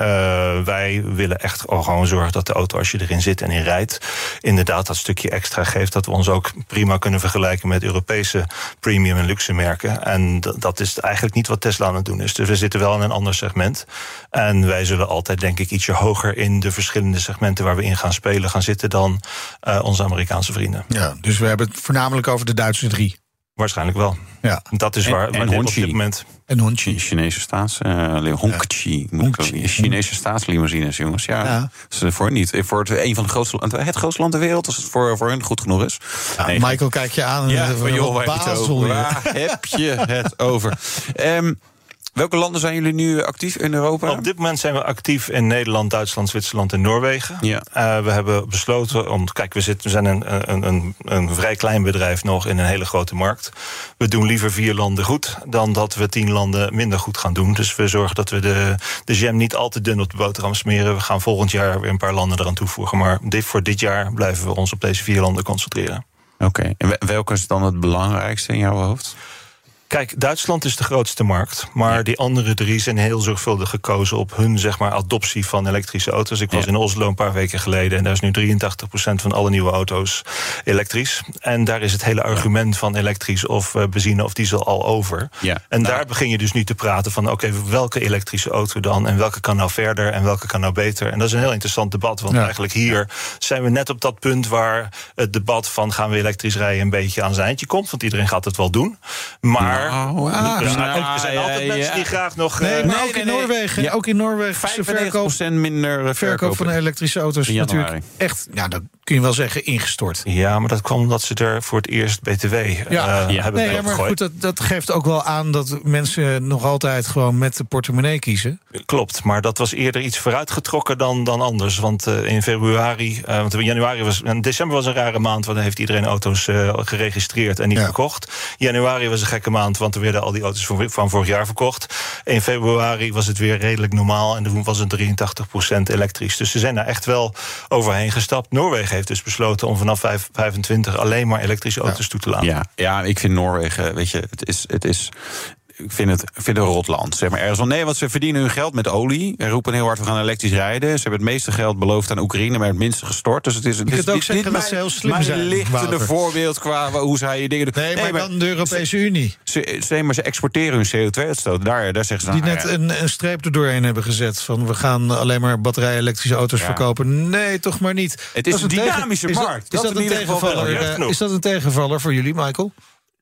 wij willen echt gewoon zorgen dat de auto, als je erin zit en in rijdt, inderdaad dat stukje extra geeft, dat we ons ook prima kunnen vergelijken met Europese premium en luxe merken. En d- dat is eigenlijk niet wat Tesla aan het doen is. Dus we zitten wel in een ander segment. En wij zullen altijd, denk ik, ietsje hoger in de verschillende segmenten waar we in gaan spelen gaan zitten dan uh, onze Amerikaanse vrienden. Ja, dus we hebben het voornamelijk over de Duitse drie. Waarschijnlijk wel. Ja. Dat is en, waar en op dit moment. En Hongqi. Chinese staats... Uh, Hongqi. Ja. Chinese staatslimousines, jongens. Ja, ja. Dat is voor niet. Voor het, een van de grootste, het grootste land ter wereld, als het voor, voor hun goed genoeg is. Ja, nee, Michael, kijk je aan. Ja, van joh, waar heb je het over? Waar heb je het over? Um, Welke landen zijn jullie nu actief in Europa? Op dit moment zijn we actief in Nederland, Duitsland, Zwitserland en Noorwegen. Ja. Uh, we hebben besloten om... Kijk, we, zitten, we zijn een, een, een, een vrij klein bedrijf nog in een hele grote markt. We doen liever vier landen goed dan dat we tien landen minder goed gaan doen. Dus we zorgen dat we de, de jam niet al te dun op de boterham smeren. We gaan volgend jaar weer een paar landen eraan toevoegen. Maar dit, voor dit jaar blijven we ons op deze vier landen concentreren. Oké, okay. En welke is dan het belangrijkste in jouw hoofd? Kijk, Duitsland is de grootste markt. Maar ja. die andere drie zijn heel zorgvuldig gekozen op hun zeg maar, adoptie van elektrische auto's. Ik was ja. in Oslo een paar weken geleden en daar is nu drieëntachtig procent van alle nieuwe auto's elektrisch. En daar is het hele argument van elektrisch of uh, benzine of diesel al over. Ja. En nou. daar begin je dus nu te praten van oké, okay, welke elektrische auto dan? En welke kan nou verder en welke kan nou beter? En dat is een heel interessant debat. Want ja. eigenlijk hier zijn we net op dat punt waar het debat van gaan we elektrisch rijden een beetje aan zijn eindje komt. Want iedereen gaat het wel doen. Maar Nou, ah, er zijn, ook, er zijn altijd ja, mensen die graag nog... Nee, uh, maar nee, ook in nee, Noorwegen. Ja. Ook in Noorwegen vijfennegentig procent minder verkoop, verkoop van elektrische auto's is natuurlijk echt, ja, dat kun je wel zeggen, ingestort. Ja, maar dat kwam omdat ze er voor het eerst B T W uh, ja. Ja. hebben nee, maar goed, dat, dat geeft ook wel aan dat mensen nog altijd gewoon met de portemonnee kiezen. Klopt, maar dat was eerder iets vooruitgetrokken dan, dan anders. Want uh, in februari, uh, want in januari was, en december was een rare maand, want dan heeft iedereen auto's uh, geregistreerd en niet ja. verkocht. Januari was een gekke maand, want er werden al die auto's van, van vorig jaar verkocht. In februari was het weer redelijk normaal en toen was het drieëntachtig procent elektrisch. Dus ze zijn daar echt wel overheen gestapt. Noorwegen heeft dus besloten om vanaf vijfentwintig alleen maar elektrische auto's ja. toe te laten. Ja, ja, ik vind Noorwegen, weet je, het is... Het is Ik vind het, vind het een rotland. Zeg maar ergens van nee, want ze verdienen hun geld met olie. En roepen heel hard, we gaan elektrisch rijden. Ze hebben het meeste geld beloofd aan Oekraïne, maar het minste gestort. Dus het is, je het is kunt ook dit, zeggen dit dat ze heel slim mijn zijn. Mijn lichtende voorbeeld qua hoe zij dingen doen. Nee, maar, nee, maar dan de Europese Unie. Ze, ze, maar ze exporteren hun C O twee uitstoot. Daar, daar zeggen ze... Die nou, net ja. een, een streep er doorheen hebben gezet. Van we gaan alleen maar batterij-elektrische auto's ja. verkopen. Nee, toch maar niet. Het is, is een dynamische tegen, markt. Is dat, is, dat een tegenvaller, uh, is dat een tegenvaller voor jullie, Michael?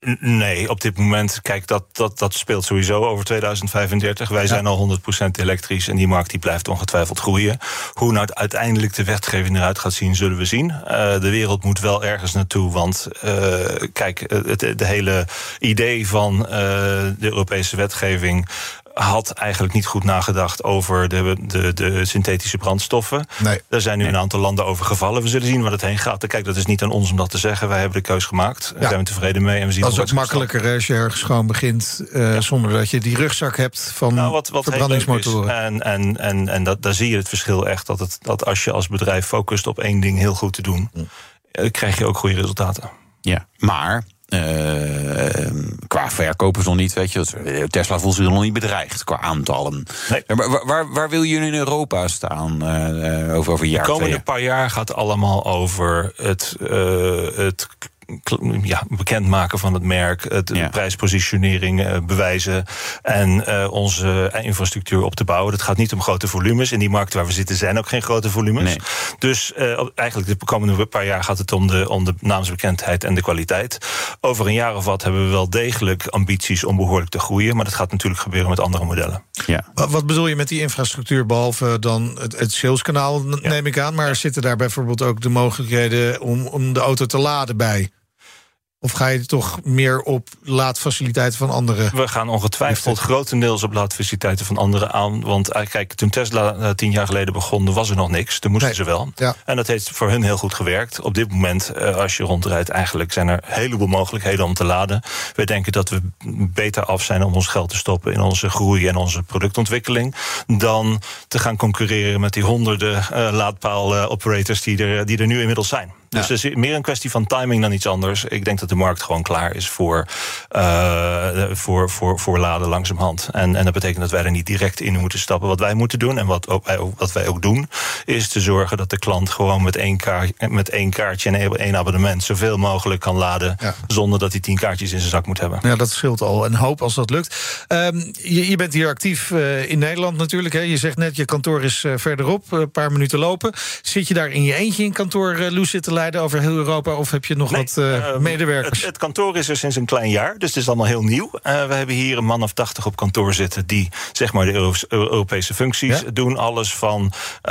Nee, op dit moment, kijk, dat, dat, dat speelt sowieso over tweeduizend vijfendertig. Wij ja. zijn al honderd procent elektrisch en die markt die blijft ongetwijfeld groeien. Hoe nou uiteindelijk de wetgeving eruit gaat zien, zullen we zien. Uh, de wereld moet wel ergens naartoe, want uh, kijk, het de hele idee van uh, de Europese wetgeving had eigenlijk niet goed nagedacht over de, de, de synthetische brandstoffen. Nee. Daar zijn nu nee. een aantal landen over gevallen. We zullen zien waar het heen gaat. Kijk, dat is niet aan ons om dat te zeggen. Wij hebben de keus gemaakt. Daar ja. zijn we tevreden mee. En we zien dat is ook makkelijker hè, als je ergens gewoon begint uh, ja. zonder dat je die rugzak hebt van nou, wat, wat verbrandingsmotoren. En, en, en, en dat, daar zie je het verschil echt. Dat, het, dat als je als bedrijf focust op één ding heel goed te doen, hm. krijg je ook goede resultaten. Ja, maar Uh, qua verkopers nog niet, weet je. Tesla voelt zich nog niet bedreigd qua aantallen. Nee. Maar waar, waar, waar wil je in Europa staan uh, over, over een jaar? De komende paar jaar gaat het allemaal over het... Uh, het Ja, bekendmaken van het merk, het ja. prijspositionering uh, bewijzen en uh, onze infrastructuur op te bouwen. Het gaat niet om grote volumes. In die markt waar we zitten zijn ook geen grote volumes. Nee. Dus uh, eigenlijk de komende paar jaar gaat het om de, om de naamsbekendheid en de kwaliteit. Over een jaar of wat hebben we wel degelijk ambities om behoorlijk te groeien, maar dat gaat natuurlijk gebeuren met andere modellen. Ja. Wat bedoel je met die infrastructuur, behalve dan het, het saleskanaal, ja. neem ik aan, maar zitten daar bijvoorbeeld ook de mogelijkheden om, om de auto te laden bij? Of ga je toch meer op laadfaciliteiten van anderen? We gaan ongetwijfeld grotendeels op laadfaciliteiten van anderen aan. Want kijk, toen Tesla uh, tien jaar geleden begon, was er nog niks. Toen moesten nee. ze wel. Ja. En dat heeft voor hun heel goed gewerkt. Op dit moment, uh, als je rondrijdt, eigenlijk zijn er een heleboel mogelijkheden om te laden. We denken dat we beter af zijn om ons geld te stoppen in onze groei en onze productontwikkeling, dan te gaan concurreren met die honderden uh, laadpaal-operators die er, die er nu inmiddels zijn. Dus ja. het is meer een kwestie van timing dan iets anders. Ik denk dat de markt gewoon klaar is voor, uh, voor, voor, voor laden langzamerhand. En, en dat betekent dat wij er niet direct in moeten stappen. Wat wij moeten doen, en wat, ook, wat wij ook doen, is te zorgen dat de klant gewoon met één, kaart, met één kaartje en één abonnement zoveel mogelijk kan laden, ja. zonder dat hij tien kaartjes in zijn zak moet hebben. Ja, dat scheelt al een hoop als dat lukt. Um, je, je bent hier actief uh, in Nederland natuurlijk. Hè. Je zegt net, je kantoor is uh, verderop, een uh, paar minuten lopen. Zit je daar in je eentje in kantoor, uh, Loes, zitten leiden over heel Europa, of heb je nog nee, wat uh, medewerkers? Het, het kantoor is er sinds een klein jaar, dus het is allemaal heel nieuw. Uh, we hebben hier een man of tachtig op kantoor zitten die zeg maar de Euro- Europese functies ja? doen. Alles van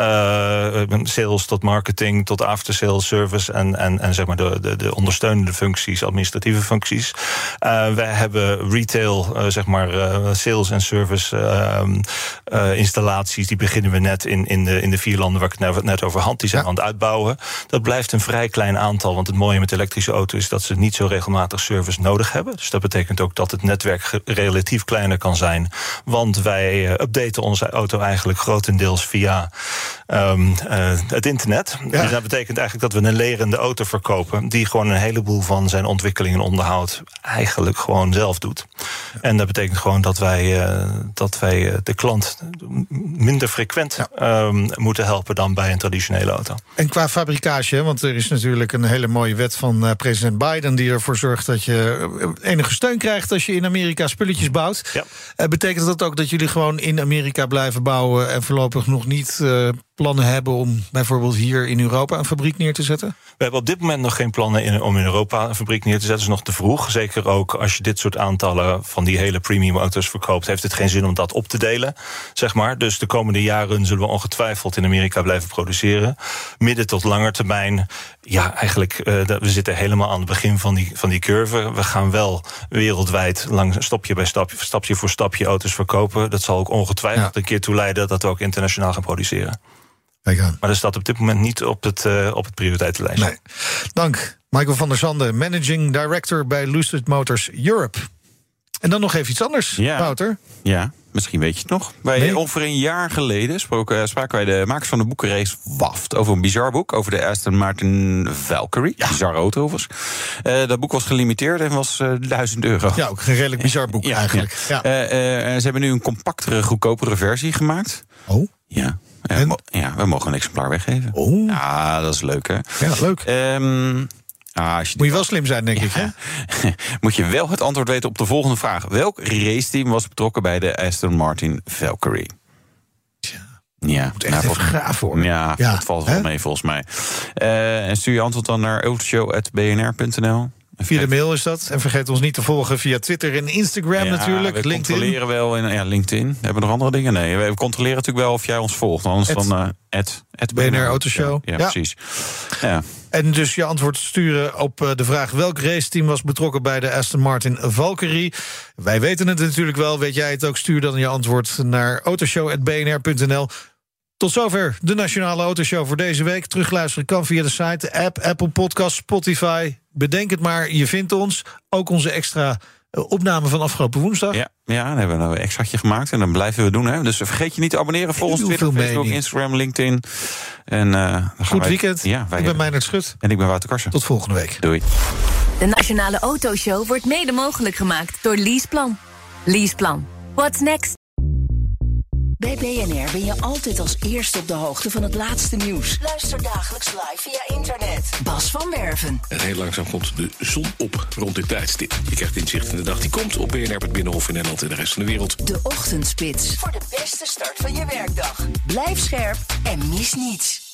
uh, sales tot marketing tot after-sales service en, en, en zeg maar de, de, de ondersteunende functies, administratieve functies. Uh, wij hebben retail, uh, zeg maar uh, sales en service uh, uh, installaties. Die beginnen we net in, in, de, in de vier landen waar ik het net over had. Die zijn ja. aan het uitbouwen. Dat blijft een vrij klein aantal, want het mooie met elektrische auto's is dat ze niet zo regelmatig service nodig hebben. Dus dat betekent ook dat het netwerk relatief kleiner kan zijn, want wij uh, updaten onze auto eigenlijk grotendeels via um, uh, het internet. Ja. Dus dat betekent eigenlijk dat we een lerende auto verkopen die gewoon een heleboel van zijn ontwikkeling en onderhoud eigenlijk gewoon zelf doet. Ja. En dat betekent gewoon dat wij, uh, dat wij de klant minder frequent ja. um, moeten helpen dan bij een traditionele auto. En qua fabrikage, want er is natuurlijk een hele mooie wet van uh, president Biden die ervoor zorgt dat je enige steun krijgt als je in Amerika spulletjes bouwt. Ja. Uh, betekent dat ook dat jullie gewoon in Amerika blijven bouwen en voorlopig nog niet uh, plannen hebben om bijvoorbeeld hier in Europa een fabriek neer te zetten? We hebben op dit moment nog geen plannen in, om in Europa een fabriek neer te zetten. Dat is nog te vroeg. Zeker ook als je dit soort aantallen van die hele premium auto's verkoopt, heeft het geen zin om dat op te delen, zeg maar. Dus de komende jaren zullen we ongetwijfeld in Amerika blijven produceren. Midden tot langer termijn, ja, eigenlijk, uh, we zitten helemaal aan het begin van die, van die curve. We gaan wel wereldwijd lang stapje bij stapje, stapje voor stapje auto's verkopen. Dat zal ook ongetwijfeld ja. een keer toe leiden dat we ook internationaal gaan produceren. Maar dat staat op dit moment niet op het, uh, op het prioriteitenlijst. Nee. Dank, Michael van der Zande, Managing Director bij Lucid Motors Europe. En dan nog even iets anders, ja. Wouter. Ja, misschien weet je het nog. Wij, nee. Ongeveer een jaar geleden spraken, spraken wij de makers van de boekenrace W A F T over een bizar boek, over de Aston Martin Valkyrie. Ja. Bizarre auto overigens. Uh, dat boek was gelimiteerd en was uh, duizend euro. Ja, ook een redelijk bizar boek ja, eigenlijk. Ja. Ja. Uh, uh, ze hebben nu een compactere, goedkopere versie gemaakt. Oh? Ja. Ja, mo- ja, we mogen een exemplaar weggeven. Oh. Ja, dat is leuk, hè? Ja, leuk. Um, ah, als je Moet je wel slim zijn, denk ja. ik, hè? Moet je wel het antwoord weten op de volgende vraag. Welk raceteam was betrokken bij de Aston Martin Valkyrie? Tja. Ja, moet echt nou, even graaf worden. Ja, ja, dat valt wel mee volgens mij. Uh, en stuur je antwoord dan naar autoshow at b n r punt n l. Via de mail is dat. En vergeet ons niet te volgen via Twitter en Instagram ja, natuurlijk. We LinkedIn. controleren wel in ja, LinkedIn. Hebben we nog andere dingen? Nee, we controleren natuurlijk wel of jij ons volgt. Anders het, dan uh, at, at B N R Autoshow. Ja, ja, ja, precies. Ja. En dus je antwoord sturen op de vraag welk raceteam was betrokken bij de Aston Martin Valkyrie. Wij weten het natuurlijk wel. Weet jij het ook? Stuur dan je antwoord naar autoshow at b n r punt n l. Tot zover de Nationale Autoshow voor deze week. Terugluisteren kan via de site, de app, Apple Podcast, Spotify. Bedenk het maar, je vindt ons. Ook onze extra opname van afgelopen woensdag. Ja, ja, dan hebben we een extraatje gemaakt en dan blijven we doen. Hè. Dus vergeet je niet te abonneren. Volg ons Twitter, Facebook, mee, Instagram, LinkedIn. En, uh, Goed wij, weekend. Ja, wij, ik ben Meijnerd Schut. En ik ben Wouter Karsen. Tot volgende week. Doei. De Nationale Autoshow wordt mede mogelijk gemaakt door Leaseplan. Leaseplan. What's next? Bij B N R ben je altijd als eerste op de hoogte van het laatste nieuws. Luister dagelijks live via internet. Bas van Werven. En heel langzaam komt de zon op rond dit tijdstip. Je krijgt inzicht in de dag die komt op B N R, het Binnenhof in Nederland en de rest van de wereld. De Ochtendspits. Voor de beste start van je werkdag. Blijf scherp en mis niets.